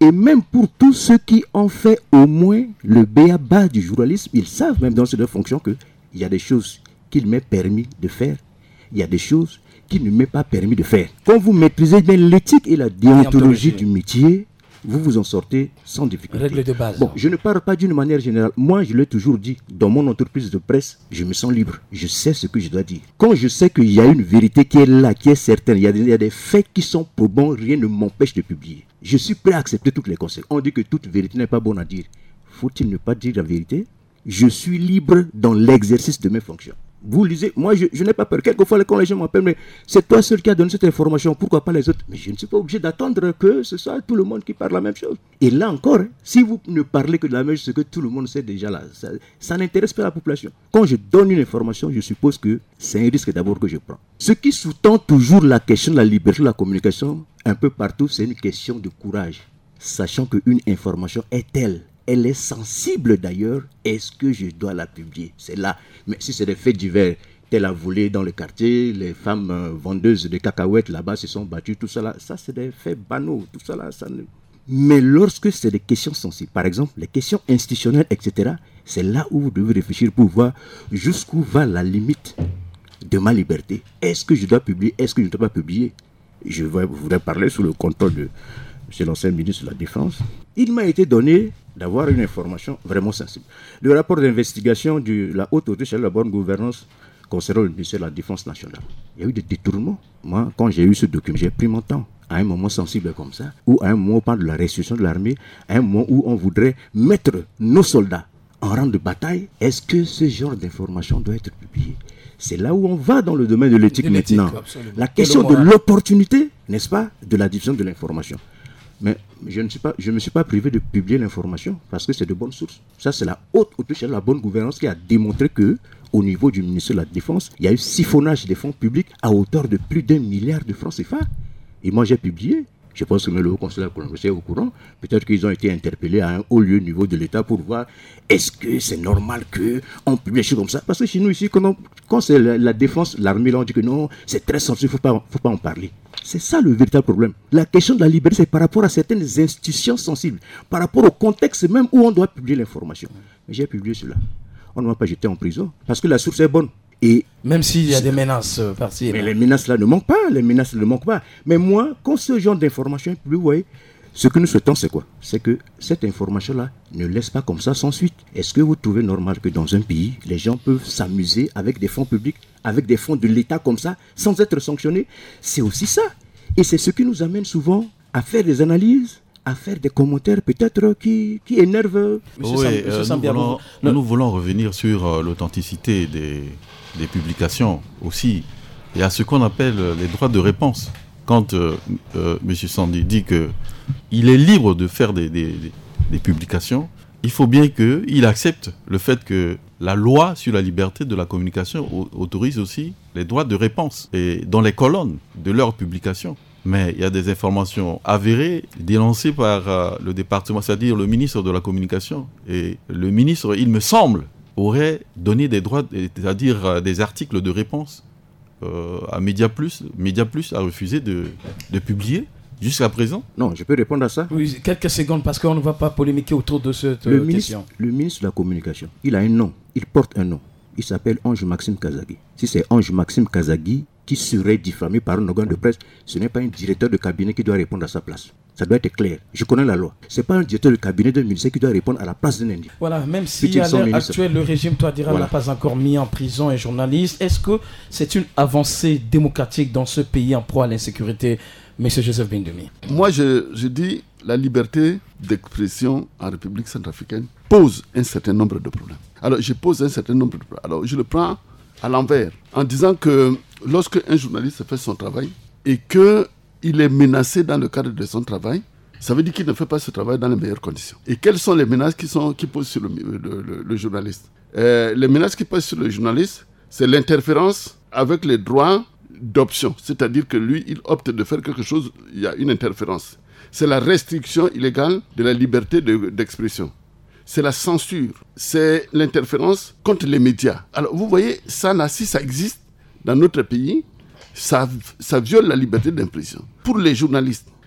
Et même pour tous ceux qui ont fait au moins le b a ba du journalisme, ils savent même dans cette fonction qu'il y a des choses qu'il m'est permis de faire, il y a des choses qu'il ne m'est pas permis de faire. Quand vous maîtrisez bien l'éthique et la déontologie du métier, vous vous en sortez sans difficulté. Règle de base. Bon, je ne parle pas d'une manière générale. Moi, je l'ai toujours dit, dans mon entreprise de presse, je me sens libre. Je sais ce que je dois dire. Quand je sais qu'il y a une vérité qui est là, qui est certaine, il y a des, il y a des faits qui sont probants, rien ne m'empêche de publier. Je suis prêt à accepter toutes les conséquences. On dit que toute vérité n'est pas bonne à dire. Faut-il ne pas dire la vérité? Je suis libre dans l'exercice de mes fonctions. Vous lisez, moi je, je n'ai pas peur. Quelquefois, quand les gens m'appellent, mais c'est toi seul qui as donné cette information, pourquoi pas les autres? Mais je ne suis pas obligé d'attendre que ce soit tout le monde qui parle la même chose. Et là encore, hein, si vous ne parlez que de la même chose, ce que tout le monde sait déjà là, ça, ça n'intéresse pas la population. Quand je donne une information, je suppose que c'est un risque d'abord que je prends. Ce qui sous-tend toujours la question de la liberté de la communication, un peu partout, c'est une question de courage. Sachant qu'une information est telle, elle est sensible d'ailleurs, est-ce que je dois la publier? C'est là. Mais si c'est des faits divers, telle la volée dans le quartier, les femmes euh, vendeuses de cacahuètes là-bas se sont battues, tout ça là, ça c'est des faits banaux, tout ça là, ça ne... Mais lorsque c'est des questions sensibles, par exemple, les questions institutionnelles, et cetera, c'est là où vous devez réfléchir pour voir jusqu'où va la limite de ma liberté. Est-ce que je dois publier? Est-ce que je ne dois pas publier? Je voudrais parler sous le contrôle de M. l'ancien ministre de la Défense. Il m'a été donné d'avoir une information vraiment sensible. Le rapport d'investigation de la haute autorité de la bonne gouvernance concernant le ministère de la Défense nationale. Il y a eu des détournements. Moi, quand j'ai eu ce document, j'ai pris mon temps. À un moment sensible comme ça, ou à un moment où on parle de la restitution de l'armée, à un moment où on voudrait mettre nos soldats en rang de bataille, est-ce que ce genre d'information doit être publié? C'est là où on va dans le domaine de l'éthique, de l'éthique maintenant. Absolument. La question de l'opportunité, n'est-ce pas, de la diffusion de l'information. Mais je ne suis pas, je me suis pas privé de publier l'information parce que c'est de bonnes sources. Ça, c'est la haute autorité de la bonne gouvernance qui a démontré que, au niveau du ministère de la Défense, il y a eu siphonnage des fonds publics à hauteur de plus d'un milliard de francs C F A. Et moi, j'ai publié. Je pense que le haut conseil est au courant. Peut-être qu'ils ont été interpellés à un haut lieu niveau de l'État pour voir est-ce que c'est normal qu'on publie des choses comme ça. Parce que chez nous, ici, quand, on, quand c'est la, la défense, l'armée, là, on dit que non, c'est très sensible, il ne faut pas, faut pas en parler. C'est ça le véritable problème. La question de la liberté, c'est par rapport à certaines institutions sensibles, par rapport au contexte même où on doit publier l'information. Mais j'ai publié cela. On ne m'a pas jeté en prison parce que la source est bonne. Et même s'il y a des menaces euh, par-ci. Mais les menaces là ne manquent pas, les menaces ne manquent pas. Mais moi, quand ce genre d'information est publié, vous voyez, ce que nous souhaitons, c'est quoi? C'est que cette information-là ne laisse pas comme ça sans suite. Est-ce que vous trouvez normal que dans un pays, les gens peuvent s'amuser avec des fonds publics, avec des fonds de l'État comme ça, sans être sanctionnés? C'est aussi ça. Et c'est ce qui nous amène souvent à faire des analyses, à faire des commentaires peut-être qui, qui énervent. Oui, Sam, euh, nous, voulons, nous, nous voulons revenir sur euh, l'authenticité des, des publications aussi, et à ce qu'on appelle les droits de réponse. Quand euh, euh, M. Sandy dit qu'il est libre de faire des, des, des publications, il faut bien qu'il accepte le fait que la loi sur la liberté de la communication autorise aussi les droits de réponse et dans les colonnes de leurs publications. Mais il y a des informations avérées, dénoncées par euh, le département, c'est-à-dire le ministre de la Communication. Et le ministre, il me semble, aurait donné des droits, c'est-à-dire euh, des articles de réponse euh, à Média Plus. Média Plus a refusé de, de publier jusqu'à présent. Non, je peux répondre à ça. Oui, quelques secondes, parce qu'on ne va pas polémiquer autour de cette le question. Ministre, le ministre de la Communication, il a un nom, il porte un nom. Il s'appelle Ange Maxime Kazagui. Si c'est Ange Maxime Kazagui qui serait diffamé par un organe de presse, ce n'est pas un directeur de cabinet qui doit répondre à sa place. Ça doit être clair. Je connais la loi. Ce n'est pas un directeur de cabinet d'un ministère qui doit répondre à la place d'un individu. Voilà, même si à l'heure actuelle, le régime Touadéra voilà. n'a pas encore mis en prison un journaliste, est-ce que c'est une avancée démocratique dans ce pays en proie à l'insécurité, M. Joseph Bindemi? Moi, je, je dis la liberté d'expression en République centrafricaine pose un certain nombre de problèmes. Alors, je pose un certain nombre de problèmes. Alors, je le prends à l'envers, en disant que lorsque un journaliste fait son travail et qu'il est menacé dans le cadre de son travail, ça veut dire qu'il ne fait pas ce travail dans les meilleures conditions. Et quelles sont les menaces qui, sont, qui posent sur le, le, le, le journaliste? euh, Les menaces qui posent sur le journaliste, c'est l'interférence avec les droits d'option. C'est-à-dire que lui, il opte de faire quelque chose, il y a une interférence. C'est la restriction illégale de la liberté de, d'expression. C'est la censure, c'est l'interférence contre les médias. Alors vous voyez, ça, là, si ça existe dans notre pays, ça, ça viole la liberté d'impression. Pour les journalistes,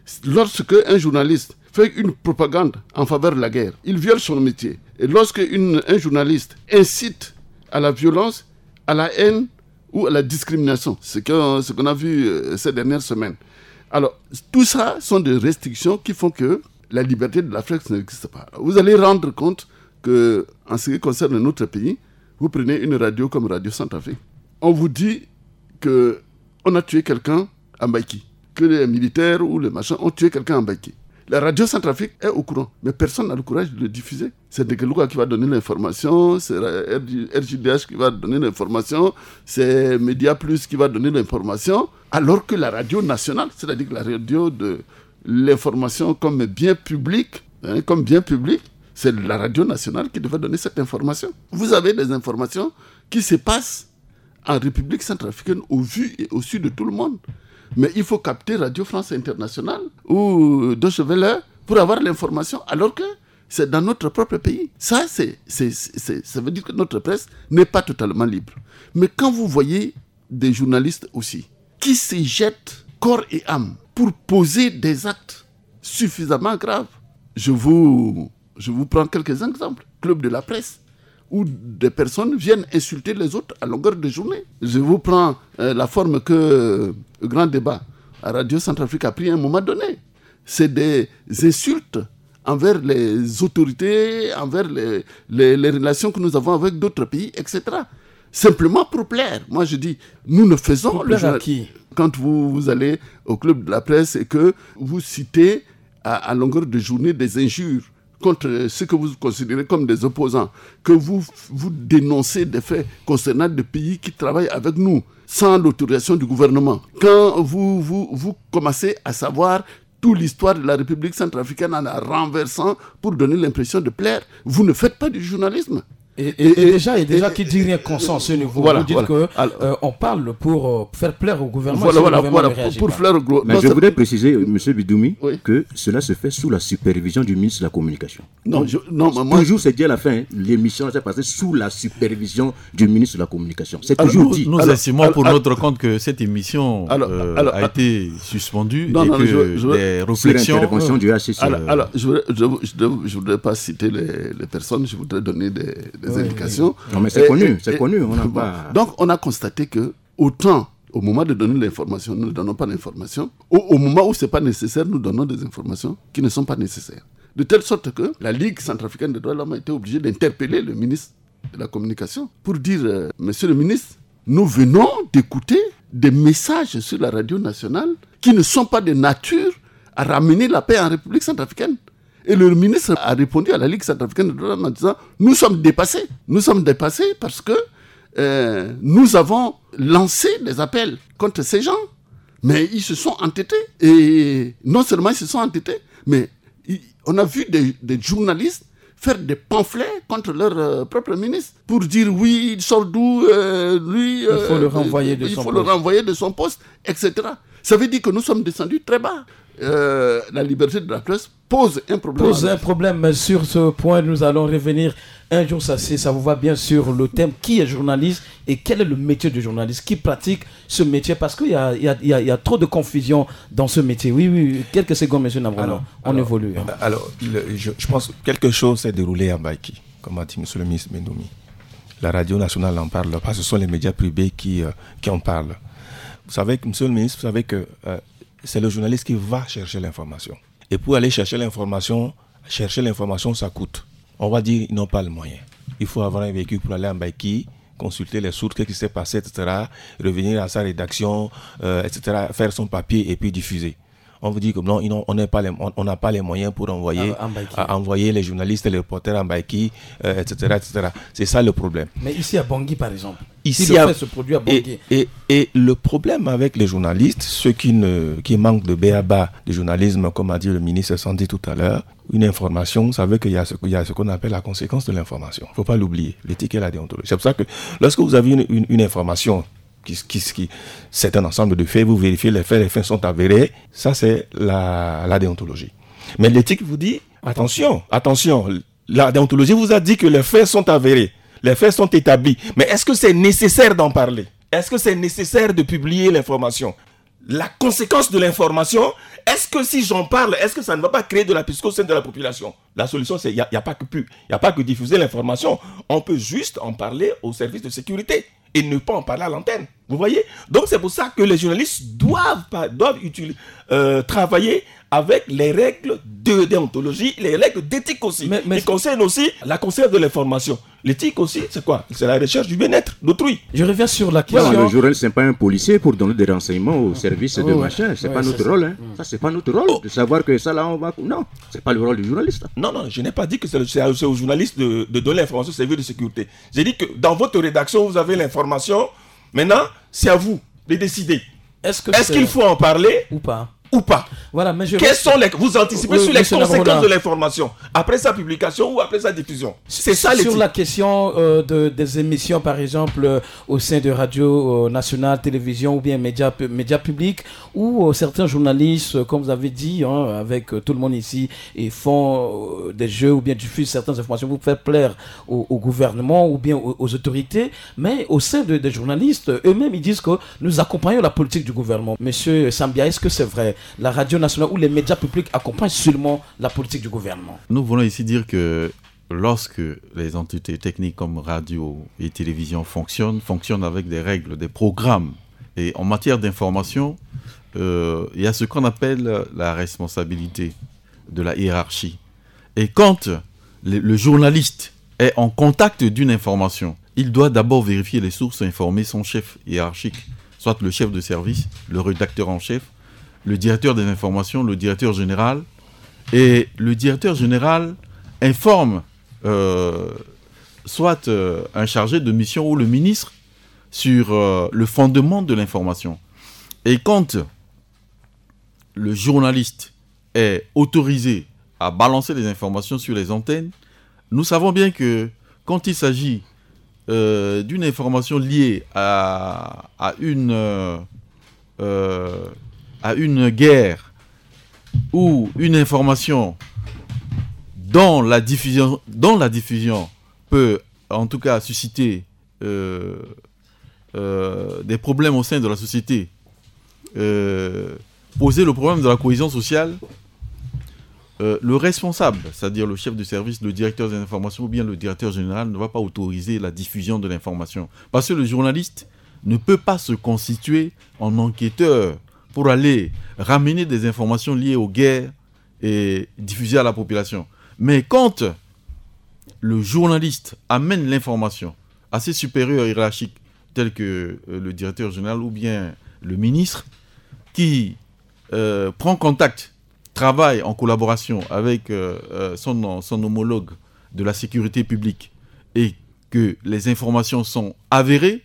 Lorsque un journaliste fait une propagande en faveur de la guerre, il viole son métier. Et lorsque une, un journaliste incite à la violence, à la haine ou à la discrimination, ce qu'on, ce qu'on a vu euh, ces dernières semaines. Alors, tout ça sont des restrictions qui font que la liberté de la presse n'existe pas. Vous allez rendre compte que, en ce qui concerne notre pays, vous prenez une radio comme Radio Centrafrique, on vous dit qu'on a tué quelqu'un à Mbaïki, que les militaires ou les machins ont tué quelqu'un à Mbaïki. La radio Centrafrique est au courant, mais personne n'a le courage de le diffuser. C'est Dekelouka qui va donner l'information, c'est R J D H qui va donner l'information, c'est Média Plus qui va donner l'information, alors que la radio nationale, c'est-à-dire que la radio de l'information comme bien public, hein, comme bien public, c'est la radio nationale qui devait donner cette information. Vous avez des informations qui se passent en République centrafricaine au vu et au su de tout le monde. Mais il faut capter Radio France Internationale ou Deutsche Welle pour avoir l'information, alors que c'est dans notre propre pays. Ça, c'est, c'est, c'est, ça veut dire que notre presse n'est pas totalement libre. Mais quand vous voyez des journalistes aussi qui se jettent corps et âme pour poser des actes suffisamment graves, je vous, je vous prends quelques exemples. Club de la presse, où des personnes viennent insulter les autres à longueur de journée. Je vous prends euh, la forme que euh, le grand débat à Radio Centrafrique a pris à un moment donné. C'est des insultes envers les autorités, envers les, les, les relations que nous avons avec d'autres pays, et cetera. Simplement pour plaire. Moi je dis, nous ne faisons pour le journal. Qui Quand vous, vous allez au club de la presse et que vous citez à, à longueur de journée des injures contre ce que vous considérez comme des opposants, que vous, vous dénoncez des faits concernant des pays qui travaillent avec nous sans l'autorisation du gouvernement. Quand vous, vous, vous commencez à savoir toute l'histoire de la République centrafricaine en la renversant pour donner l'impression de plaire, vous ne faites pas du journalisme. Et, et, et, et déjà, et déjà et, qui dit rien consent à ce niveau. Voilà, vous dites voilà. qu'on euh, parle pour euh, faire plaire au gouvernement. Voilà, si voilà, le voilà pour, pour faire le gros. Mais non, je voudrais préciser, M. Bidoumi, oui. que cela se fait sous la supervision du ministre de la Communication. Non, Donc, je, non moi, toujours, c'est dit à la fin, l'émission s'est passée sous la supervision du ministre de la Communication. C'est alors, toujours nous, dit. Nous alors, estimons alors, pour alors, notre compte que cette émission alors, euh, alors, a été suspendue non, et non, que je, je, les réflexions... Intervention du H C C. Alors, euh... alors je ne voudrais pas citer les, les personnes, je voudrais donner des, des oui, indications. Oui. Non, mais c'est et, connu, c'est et, connu. On a bon, pas... Donc, on a constaté que, autant au moment de donner l'information, nous ne donnons pas l'information, au, au moment où ce n'est pas nécessaire, nous donnons des informations qui ne sont pas nécessaires. De telle sorte que la Ligue centrafricaine des droits de l'homme a été obligée d'interpeller le ministre de la Communication pour dire euh, Monsieur le ministre, nous venons d'écouter des messages sur la radio nationale qui ne sont pas de nature à ramener la paix en République centrafricaine. Et le ministre a répondu à la Ligue centrafricaine des droits de l'homme en disant « Nous sommes dépassés. Nous sommes dépassés parce que euh, nous avons lancé des appels contre ces gens. Mais ils se sont entêtés. Et non seulement ils se sont entêtés, mais ils, on a vu des, des journalistes faire des pamphlets contre leur euh, propre ministre pour dire oui, il sort d'où, euh, lui... Euh, il faut le renvoyer de il son faut poste. le renvoyer de son poste, et cetera. Ça veut dire que nous sommes descendus très bas. Euh, la liberté de la presse pose un problème. Pose un problème. Sur ce point, nous allons revenir un jour, ça, ça vous va bien sur le thème qui est journaliste et quel est le métier de journaliste, qui pratique ce métier, parce qu'il y a, il y a, il y a, il y a trop de confusion dans ce métier. Oui, oui, quelques secondes, M. Navrano, on alors, évolue. Hein. Alors, le, je, je pense que quelque chose s'est déroulé à Mbaïki, comme a dit M. le ministre Bendoumi. La radio nationale en parle, parce que ce sont les médias privés qui, euh, qui en parlent. Vous savez, M. le ministre, vous savez que euh, c'est le journaliste qui va chercher l'information. Et pour aller chercher l'information, chercher l'information, ça coûte. On va dire qu'ils n'ont pas le moyen. Il faut avoir un véhicule pour aller en Mbaïki, consulter les sources, qu'est-ce qui s'est passé, et cetera. Revenir à sa rédaction, euh, et cetera. Faire son papier et puis diffuser. On vous dit que non, on n'a pas, on pas les moyens pour envoyer, ah, à envoyer les journalistes et les reporters en Mbaïki, euh, et cetera, et cetera. C'est ça le problème. Mais ici à Bangui, par exemple, ici il à... fait ce produit à Bangui. Et, et, et le problème avec les journalistes, ceux qui, ne, qui manquent de b a ba du journalisme, comme a dit le ministre Sandy tout à l'heure, une information, vous savez qu'il y a ce, il y a ce qu'on appelle la conséquence de l'information. Il ne faut pas l'oublier, l'éthique et la déontologie. C'est pour ça que lorsque vous avez une, une, une information, Qui, qui, qui, c'est un ensemble de faits, vous vérifiez les faits, les faits sont avérés, ça c'est la, la déontologie. Mais l'éthique vous dit, attention, attention, la déontologie vous a dit que les faits sont avérés, les faits sont établis, mais est-ce que c'est nécessaire d'en parler? Est-ce que c'est nécessaire de publier l'information? la conséquence de l'information, est-ce que si j'en parle, est-ce que ça ne va pas créer de la psychose au sein de la population? La solution, c'est qu'il n'y a, a pas que plus, il n'y a pas que diffuser l'information. On peut juste en parler aux services de sécurité et ne pas en parler à l'antenne. Vous voyez? Donc c'est pour ça que les journalistes doivent, doivent utiliser, euh, travailler avec les règles de déontologie, les règles d'éthique aussi. Mais, mais... Ils concernent aussi la conserve de l'information. L'éthique aussi, c'est quoi? C'est la recherche du bien-être d'autrui. Je reviens sur la question. Non, le journaliste, ce n'est pas un policier pour donner des renseignements au service oh, de ouais. machin. Ce n'est ouais, pas notre ça, rôle. Hein. Ça, ce n'est pas notre rôle oh. de savoir que ça, là, on va... Non, ce n'est pas le rôle du journaliste. Non, non, je n'ai pas dit que c'est, le, c'est au journaliste de, de donner l'information au service de sécurité. J'ai dit que dans votre rédaction, vous avez l'information. Maintenant, c'est à vous de décider. Est-ce, que Est-ce qu'il faut en parler ou pas? Ou pas. Voilà, mais je... Quelles sont les... Vous anticipez oui, sur les conséquences Labroda. de l'information après sa publication ou après sa diffusion. C'est ça l'éthique. Sur la question euh, de, des émissions, par exemple, euh, au sein de radio euh, nationale, télévision ou bien médias média publics, où euh, certains journalistes, euh, comme vous avez dit, hein, avec euh, tout le monde ici, et font euh, des jeux ou bien diffusent certaines informations pour faire plaire au, au gouvernement ou bien aux, aux autorités, mais au sein de, des journalistes, eux-mêmes, ils disent que nous accompagnons la politique du gouvernement. Monsieur Sambia, est-ce que c'est vrai? La radio nationale ou les médias publics accompagnent seulement la politique du gouvernement. Nous voulons ici dire que lorsque les entités techniques comme radio et télévision fonctionnent, fonctionnent avec des règles, des programmes. Et en matière d'information, euh, il y a ce qu'on appelle la responsabilité de la hiérarchie. Et quand le, le journaliste est en contact d'une information, il doit d'abord vérifier les sources, informer son chef hiérarchique, soit le chef de service, le rédacteur en chef, le directeur des informations, le directeur général. Et le directeur général informe euh, soit euh, un chargé de mission ou le ministre sur euh, le fondement de l'information. Et quand le journaliste est autorisé à balancer les informations sur les antennes, nous savons bien que quand il s'agit euh, d'une information liée à, à une... Euh, euh, à une guerre ou une information dont la diffusion, dont la diffusion peut en tout cas susciter euh, euh, des problèmes au sein de la société, euh, poser le problème de la cohésion sociale, euh, le responsable, c'est-à-dire le chef de service, le directeur des informations ou bien le directeur général ne va pas autoriser la diffusion de l'information. Parce que le journaliste ne peut pas se constituer en enquêteur pour aller ramener des informations liées aux guerres et diffuser à la population. Mais quand le journaliste amène l'information à ses supérieurs hiérarchiques, tels que euh, le directeur général ou bien le ministre, qui euh, prend contact, travaille en collaboration avec euh, euh, son, son homologue de la sécurité publique et que les informations sont avérées,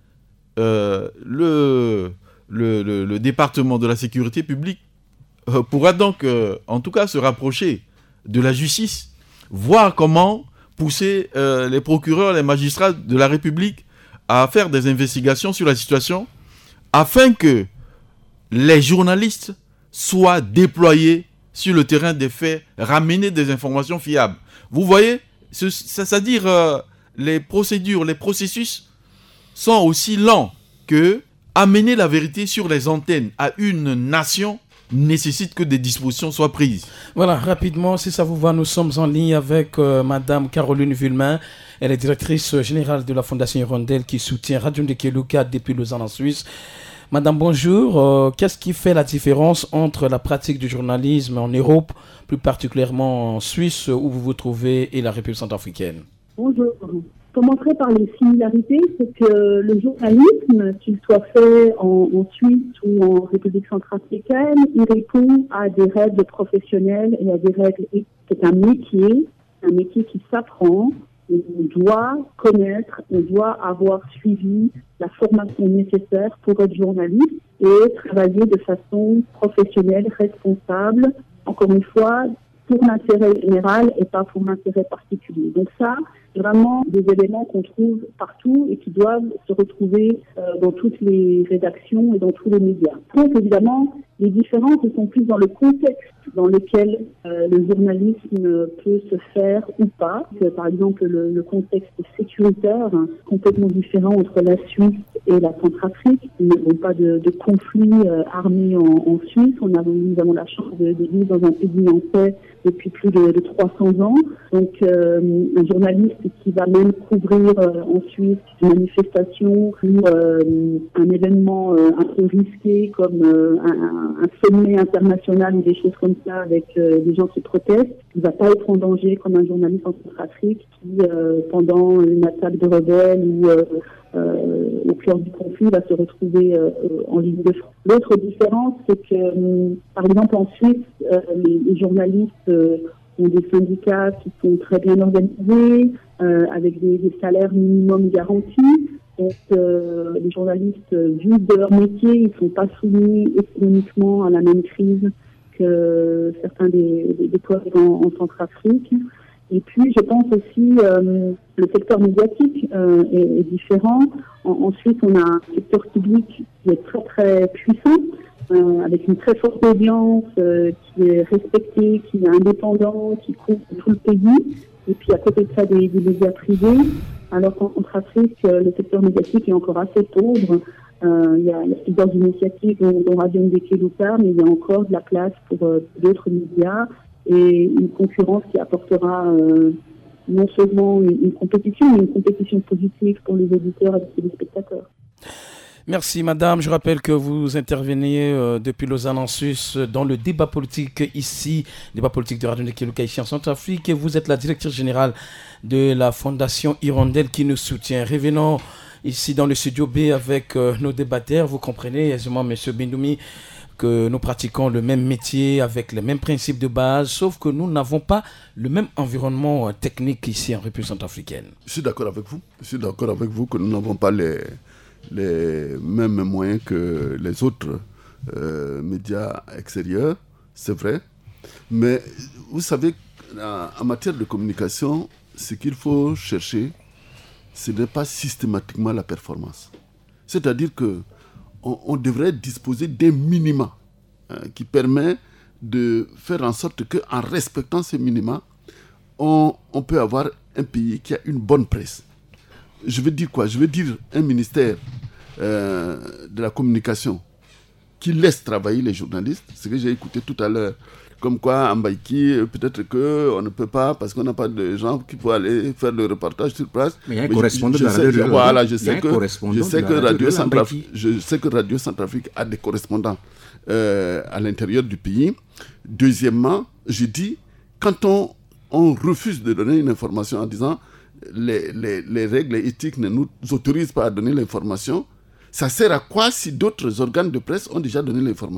euh, le... Le, le, le département de la sécurité publique euh, pourra donc, euh, en tout cas, se rapprocher de la justice, voir comment pousser euh, les procureurs, les magistrats de la République à faire des investigations sur la situation, afin que les journalistes soient déployés sur le terrain des faits, ramener des informations fiables. Vous voyez, ce, c'est-à-dire euh, les procédures, les processus sont aussi lents que amener la vérité sur les antennes à une nation nécessite que des dispositions soient prises. Voilà, rapidement, si ça vous va, nous sommes en ligne avec euh, Madame Caroline Vulmain. Elle est directrice générale de la Fondation Hirondelle qui soutient Radio Ndekeluka depuis Lausanne en Suisse. Madame, bonjour. Euh, qu'est-ce qui fait la différence entre la pratique du journalisme en Europe, plus particulièrement en Suisse où vous vous trouvez, et la République centrafricaine? Bonjour. Je commencerai par les similarités, c'est que le journalisme, qu'il soit fait en, en Suisse ou en République centrafricaine, il répond à des règles professionnelles et à des règles. C'est un métier, un métier qui s'apprend. On doit connaître, on doit avoir suivi la formation nécessaire pour être journaliste et travailler de façon professionnelle, responsable, encore une fois, pour l'intérêt général et pas pour l'intérêt particulier. Donc ça, vraiment des éléments qu'on trouve partout et qui doivent se retrouver euh, dans toutes les rédactions et dans tous les médias. Donc évidemment, les différences sont plus dans le contexte dans lequel euh, le journalisme peut se faire ou pas. Que, par exemple, le, le contexte sécuritaire, hein, complètement différent entre la Suisse et la Centrafrique. Nous n'avons pas de, de conflit euh, armé en, en Suisse. On a, nous avons la chance de, de vivre dans un pays en paix depuis plus de, de trois cents ans. Donc, euh, un journaliste qui va même couvrir euh, en Suisse une manifestation ou euh, un événement euh, un peu risqué comme euh, un, un sommet international ou des choses comme ça avec euh, des gens qui protestent, il ne va pas être en danger comme un journaliste en Centrafrique qui, euh, pendant une attaque de rebelles ou euh, euh, au cœur du conflit, va se retrouver euh, en ligne de front. L'autre différence, c'est que, euh, par exemple, en Suisse, euh, les, les journalistes euh, ont des syndicats qui sont très bien organisés, euh, avec des, des salaires minimum garantis. Donc, euh, les journalistes vivent de leur métier, ils ne sont pas soumis économiquement à la même crise que certains des, des, des collègues en, en Centrafrique. Et puis, je pense aussi euh, le secteur médiatique euh, est, est différent. En, ensuite, on a un secteur public qui est très très puissant, euh, avec une très forte audience, euh, qui est respecté, qui est indépendant, qui couvre tout le pays. Et puis, à côté de ça, des, des médias privés. Alors qu'en Centrafrique, le secteur médiatique est encore assez pauvre. Euh, il y a, il y a plusieurs initiatives dont, dont Radio Ndeke-Luka, mais il y a encore de la place pour euh, d'autres médias et une concurrence qui apportera euh, non seulement une, une compétition, mais une compétition positive pour les auditeurs et les téléspectateurs. Merci madame, je rappelle que vous intervenez euh, depuis Lausanne en Suisse dans le débat politique ici, débat politique de Radio Ndeke-Luka ici en Centrafrique, et vous êtes la directrice générale de la Fondation Hirondelle qui nous soutient. Revenons ici dans le studio B avec euh, nos débatteurs. Vous comprenez aisément, M. Bindoumi, que nous pratiquons le même métier avec les mêmes principes de base, sauf que nous n'avons pas le même environnement euh, technique ici en République centrafricaine. Je suis d'accord avec vous. Je suis d'accord avec vous que nous n'avons pas les, les mêmes moyens que les autres euh, médias extérieurs, c'est vrai. Mais vous savez, en matière de communication, ce qu'il faut chercher, ce n'est pas systématiquement la performance. C'est-à-dire qu'on on devrait disposer d'un minima hein, qui permet de faire en sorte qu'en respectant ces minima, on, on peut avoir un pays qui a une bonne presse. Je veux dire quoi ? Je veux dire un ministère euh, de la communication qui laisse travailler les journalistes. Ce que j'ai écouté tout à l'heure. Comme quoi, en Baïki, peut-être qu'on ne peut pas, parce qu'on n'a pas de gens qui peuvent aller faire le reportage sur place. Mais il y a un correspondant de la radio. Voilà, je sais que, je sais que Radio de Centrafrique, je sais que Radio Centrafrique a des correspondants euh, à l'intérieur du pays. Deuxièmement, je dis, quand on, on refuse de donner une information en disant les, les, les règles éthiques ne nous autorisent pas à donner l'information, ça sert à quoi si d'autres organes de presse ont déjà donné l'information ?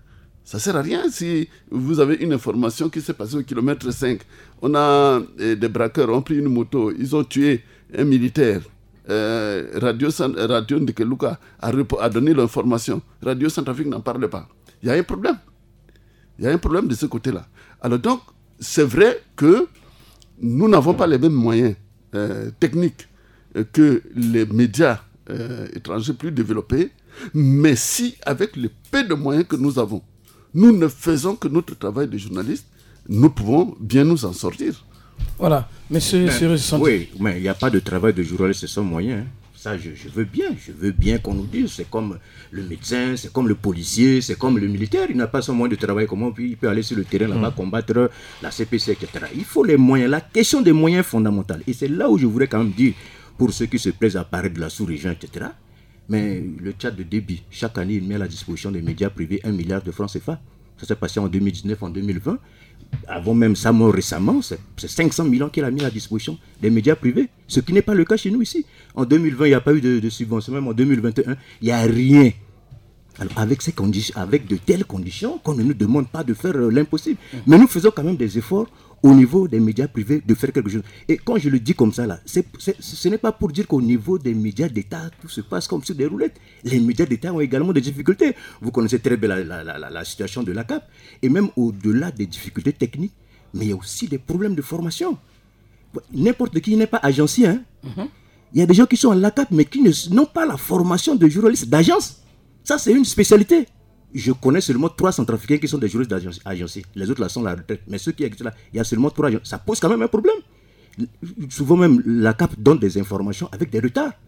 Ça ne sert à rien si vous avez une information qui s'est passée au kilomètre cinq. On a eh, des braqueurs ont pris une moto, ils ont tué un militaire. Euh, Radio, Radio Ndeke-Luka a, a donné l'information. Radio Centrafrique n'en parle pas. Il y a un problème. Il y a un problème de ce côté-là. Alors donc, c'est vrai que nous n'avons pas les mêmes moyens euh, techniques euh, que les médias euh, étrangers plus développés, mais si avec le peu de moyens que nous avons, nous ne faisons que notre travail de journaliste, nous pouvons bien nous en sortir. Voilà, monsieur... Mais, oui, mais il n'y a pas de travail de journaliste sans moyen. Ça, je, je veux bien, je veux bien qu'on nous dise. C'est comme le médecin, c'est comme le policier, c'est comme le militaire. Il n'a pas son moyen de travail. Comment il peut aller sur le terrain là-bas, mmh. combattre la C P C, et cetera. Il faut les moyens. La question des moyens fondamentaux. Et c'est là où je voudrais quand même dire, pour ceux qui se plaisent à parler de la sous-région, et cetera, mais le Tchad de débit, chaque année, il met à la disposition des médias privés un milliard de francs C F A. Ça s'est passé en deux mille dix-neuf, en deux mille vingt. Avant même ça, mort récemment, c'est, c'est cinq cents millions qu'il a mis à la disposition des médias privés. Ce qui n'est pas le cas chez nous ici. En deux mille vingt, il n'y a pas eu de, de subvention. Même en deux mille vingt et un, il n'y a rien. Alors, avec, ces conditions, avec de telles conditions, qu'on ne nous demande pas de faire euh, l'impossible. Mais nous faisons quand même des efforts au niveau des médias privés de faire quelque chose. Et quand je le dis comme ça, là, c'est, c'est, ce n'est pas pour dire qu'au niveau des médias d'État, tout se passe comme sur des roulettes. Les médias d'État ont également des difficultés. Vous connaissez très bien la, la, la, la, la situation de l'A C A P. Et même au-delà des difficultés techniques, mais il y a aussi des problèmes de formation. N'importe qui n'est pas agencier. Hein? Mm-hmm. Il y a des gens qui sont à l'A C A P, mais qui ne, n'ont pas la formation de journaliste d'agence. Ça, c'est une spécialité. Je connais seulement trois Centrafricains qui sont des juristes agencés. Les autres là sont à la retraite. Mais ceux qui existent là, il y a seulement trois agencés. Ça pose quand même un problème. Souvent même, la C A P donne des informations avec des retards.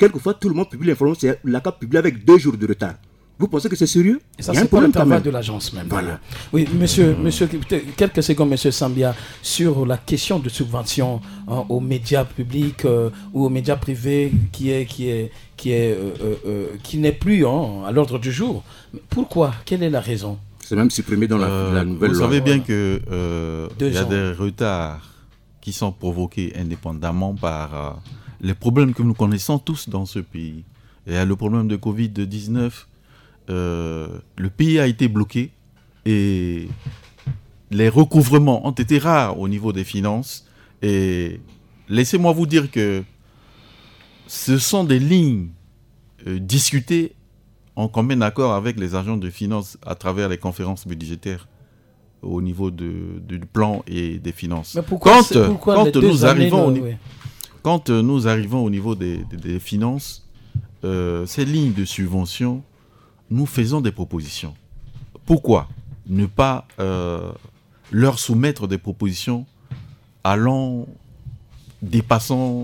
quelquefois tout le monde publie l'information, c'est la C A P publie avec deux jours de retard. Vous pensez que c'est sérieux? Et ça, c'est pas le travail de l'agence même. Voilà. Oui, monsieur, monsieur, quelques secondes, monsieur Sambia, sur la question de subvention hein, aux médias publics euh, ou aux médias privés qui est, qui est, qui est, euh, euh, qui n'est plus hein, à l'ordre du jour. Pourquoi? Quelle est la raison? C'est même supprimé dans la, euh, la nouvelle vous loi. Vous savez bien voilà. que euh, il y a des retards qui sont provoqués indépendamment par euh, les problèmes que nous connaissons tous dans ce pays. Il y a le problème de covid dix-neuf. Euh, le pays a été bloqué et les recouvrements ont été rares au niveau des finances. Et laissez-moi vous dire que ce sont des lignes euh, discutées en commun accord avec les agents de finances à travers les conférences budgétaires au niveau de, du plan et des finances. Mais pourquoi, quand c'est, pourquoi quand nous arrivons années, au, oui. quand nous arrivons au niveau des, des, des finances, euh, ces lignes de subvention, nous faisons des propositions. Pourquoi ne pas euh, leur soumettre des propositions allant dépassant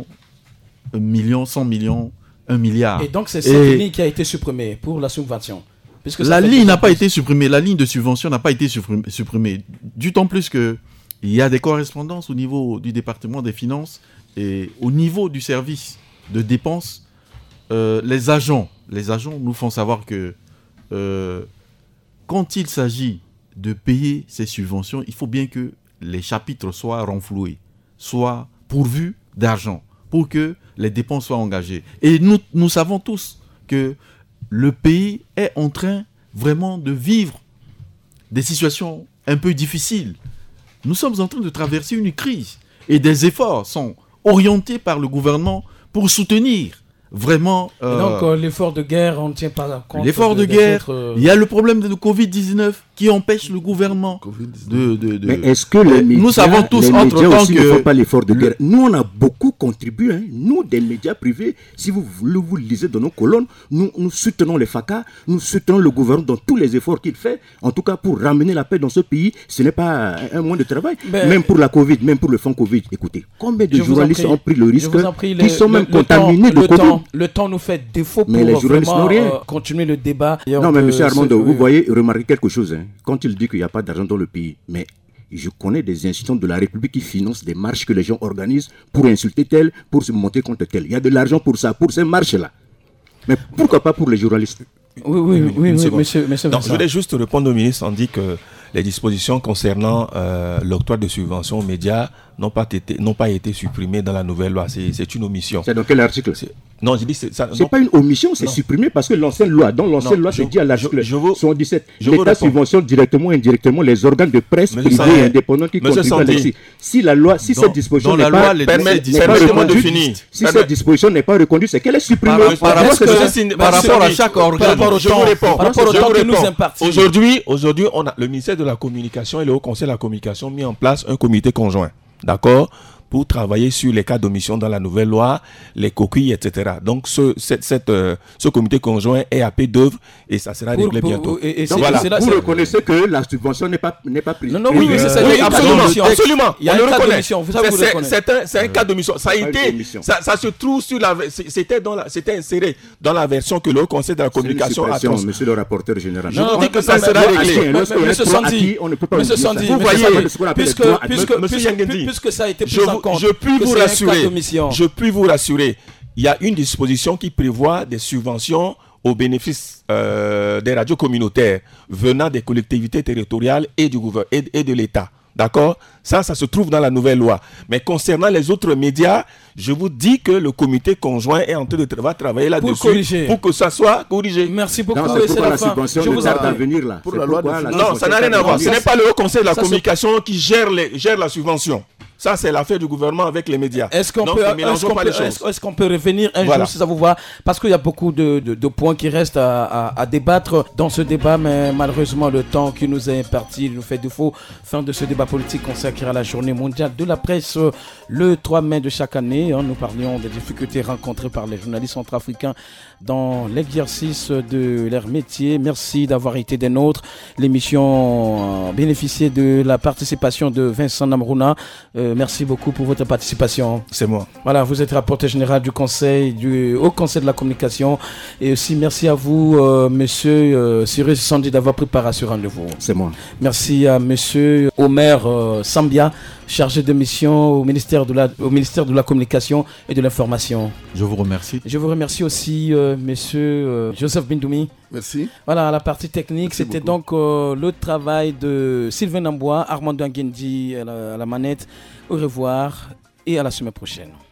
un million, cent millions, un milliard? Et donc c'est cette Et... ligne qui a été supprimée pour la subvention. La ligne n'a pas été supprimée, la ligne de subvention n'a pas été supprimée. D'autant plus qu'il y a des correspondances au niveau du département des finances et au niveau du service de dépenses. Euh, les agents, les agents nous font savoir que Euh, quand il s'agit de payer ces subventions, il faut bien que les chapitres soient renfloués, soient pourvus d'argent pour que les dépenses soient engagées. Et nous, nous savons tous que le pays est en train vraiment de vivre des situations un peu difficiles. Nous sommes en train de traverser une crise et des efforts sont orientés par le gouvernement pour soutenir vraiment euh, donc euh, l'effort de guerre, on ne tient pas compte. L'effort de, de guerre, il autres... y a le problème de covid dix-neuf qui empêche le gouvernement de, de, de... Mais est-ce que les médias, nous savons tous les entre médias temps aussi que... ne font pas l'effort de guerre? Nous, on a beaucoup contribué, hein. Nous, des médias privés, si vous, vous, vous lisez dans nos colonnes, nous, nous soutenons les F A C A, nous soutenons le gouvernement dans tous les efforts qu'il fait, en tout cas pour ramener la paix dans ce pays. Ce n'est pas un moyen de travail, mais même pour la Covid, même pour le fonds Covid. Écoutez, combien de journalistes ont pris le risque, prie, qui le, sont le, même le contaminés temps, de Covid. Temps, le temps nous fait défaut pour mais les journalistes vraiment, n'ont rien. Euh, continuer le débat. Non, mais de, M. Armando, ce... vous voyez, remarquez quelque chose. Hein. Quand il dit qu'il n'y a pas d'argent dans le pays, mais je connais des institutions de la République qui financent des marches que les gens organisent pour insulter tel, pour se monter contre tel. Il y a de l'argent pour ça, pour ces marches-là. Mais pourquoi pas pour les journalistes? Oui, oui, oui, oui, oui monsieur, monsieur Donc, je voulais juste répondre au ministre. On dit que les dispositions concernant euh, l'octroi de subventions aux médias n'ont pas été, n'ont pas été supprimées dans la nouvelle loi. C'est, c'est une omission. C'est dans quel article? c'est... Non, je dis c'est ça. C'est pas une omission, c'est non. supprimé parce que l'ancienne loi, dans l'ancienne non, loi, je, c'est dit à l'article soixante-dix-sept. L'État subventionne directement ou indirectement les organes de presse privés et indépendants qui contribuent à l'exercice. Si la loi, si dans, cette disposition n'est pas, n'est pas reconduite, si cette disposition n'est pas reconduite, c'est qu'elle est supprimée. Par rapport à chaque organe. Je vous réponds. Par rapport au temps que nous impartissons. Aujourd'hui, aujourd'hui, on a le ministère de la Communication et le Haut Conseil de la Communication mis en place un comité conjoint. D'accord, pour travailler sur les cas d'omission dans la nouvelle loi, les coquilles, et cetera. Donc, ce, cette, cette, euh, ce comité conjoint est à pied d'œuvre et ça sera réglé pour, bientôt. Et, et Donc, voilà, c'est là, vous c'est... reconnaissez que la subvention n'est pas, n'est pas prise. Non, non, oui, oui, c'est ça. Oui, absolument, absolument. Il y a on un le cas reconnaît. d'omission. Vous savez, c'est, vous le connaissez. C'est un, c'est un cas d'omission. Ça a été, ça, ça se trouve sur la, c'était dans la, c'était inséré dans la version que le Haut Conseil de la Communication a transmise. Monsieur le rapporteur général. Je vous dis que ça sera réglé. Monsieur Sandy, on ne peut pas. Monsieur Sandy, vous voyez, puisque, puisque, puisque ça a été pris en compte. Je puis vous rassurer, je puis vous rassurer, il y a une disposition qui prévoit des subventions au bénéfice euh, des radios communautaires venant des collectivités territoriales et du gouvernement et, et de l'État. D'accord? Ça, ça se trouve dans la nouvelle loi. Mais concernant les autres médias, je vous dis que le comité conjoint est en train de tra- travailler là-dessus pour, corriger. pour que ça soit corrigé. Merci beaucoup. Non, c'est, c'est la, la subvention je vous tarde à venir là. Pour la loi de... la non, ça n'a rien à voir. Ce n'est pas le Haut Conseil de la ça Communication se... qui gère, les, gère la subvention. Ça, c'est l'affaire du gouvernement avec les médias. Est-ce qu'on, Donc, peut, est-ce qu'on, peut, est-ce, est-ce qu'on peut revenir un voilà. jour, si ça vous va? Parce qu'il y a beaucoup de, de, de points qui restent à, à, à débattre dans ce débat, mais malheureusement, le temps qui nous est imparti nous fait défaut. Fin de ce débat politique consacré consacrée à la journée mondiale de la presse le trois mai de chaque année. Nous parlions des difficultés rencontrées par les journalistes centrafricains dans l'exercice de leur métier. Merci d'avoir été des nôtres. L'émission a bénéficié de la participation de Vincent Namrouna. Euh, merci beaucoup pour votre participation. C'est moi. Voilà, vous êtes rapporteur général du Conseil, du Haut Conseil de la Communication. Et aussi merci à vous, euh, monsieur euh, Cyrus Sandi, d'avoir préparé ce rendez-vous. C'est moi. Merci à monsieur Omer euh, Sambia, chargé de mission au ministère de la, au ministère de la Communication et de l'Information. Je vous remercie. Je vous remercie aussi, euh, monsieur euh, Joseph Bindoumi. Merci. Voilà, la partie technique, Merci c'était beaucoup. donc euh, le travail de Sylvain Nambois, Armando Nguendi à la, à la manette. Au revoir et à la semaine prochaine.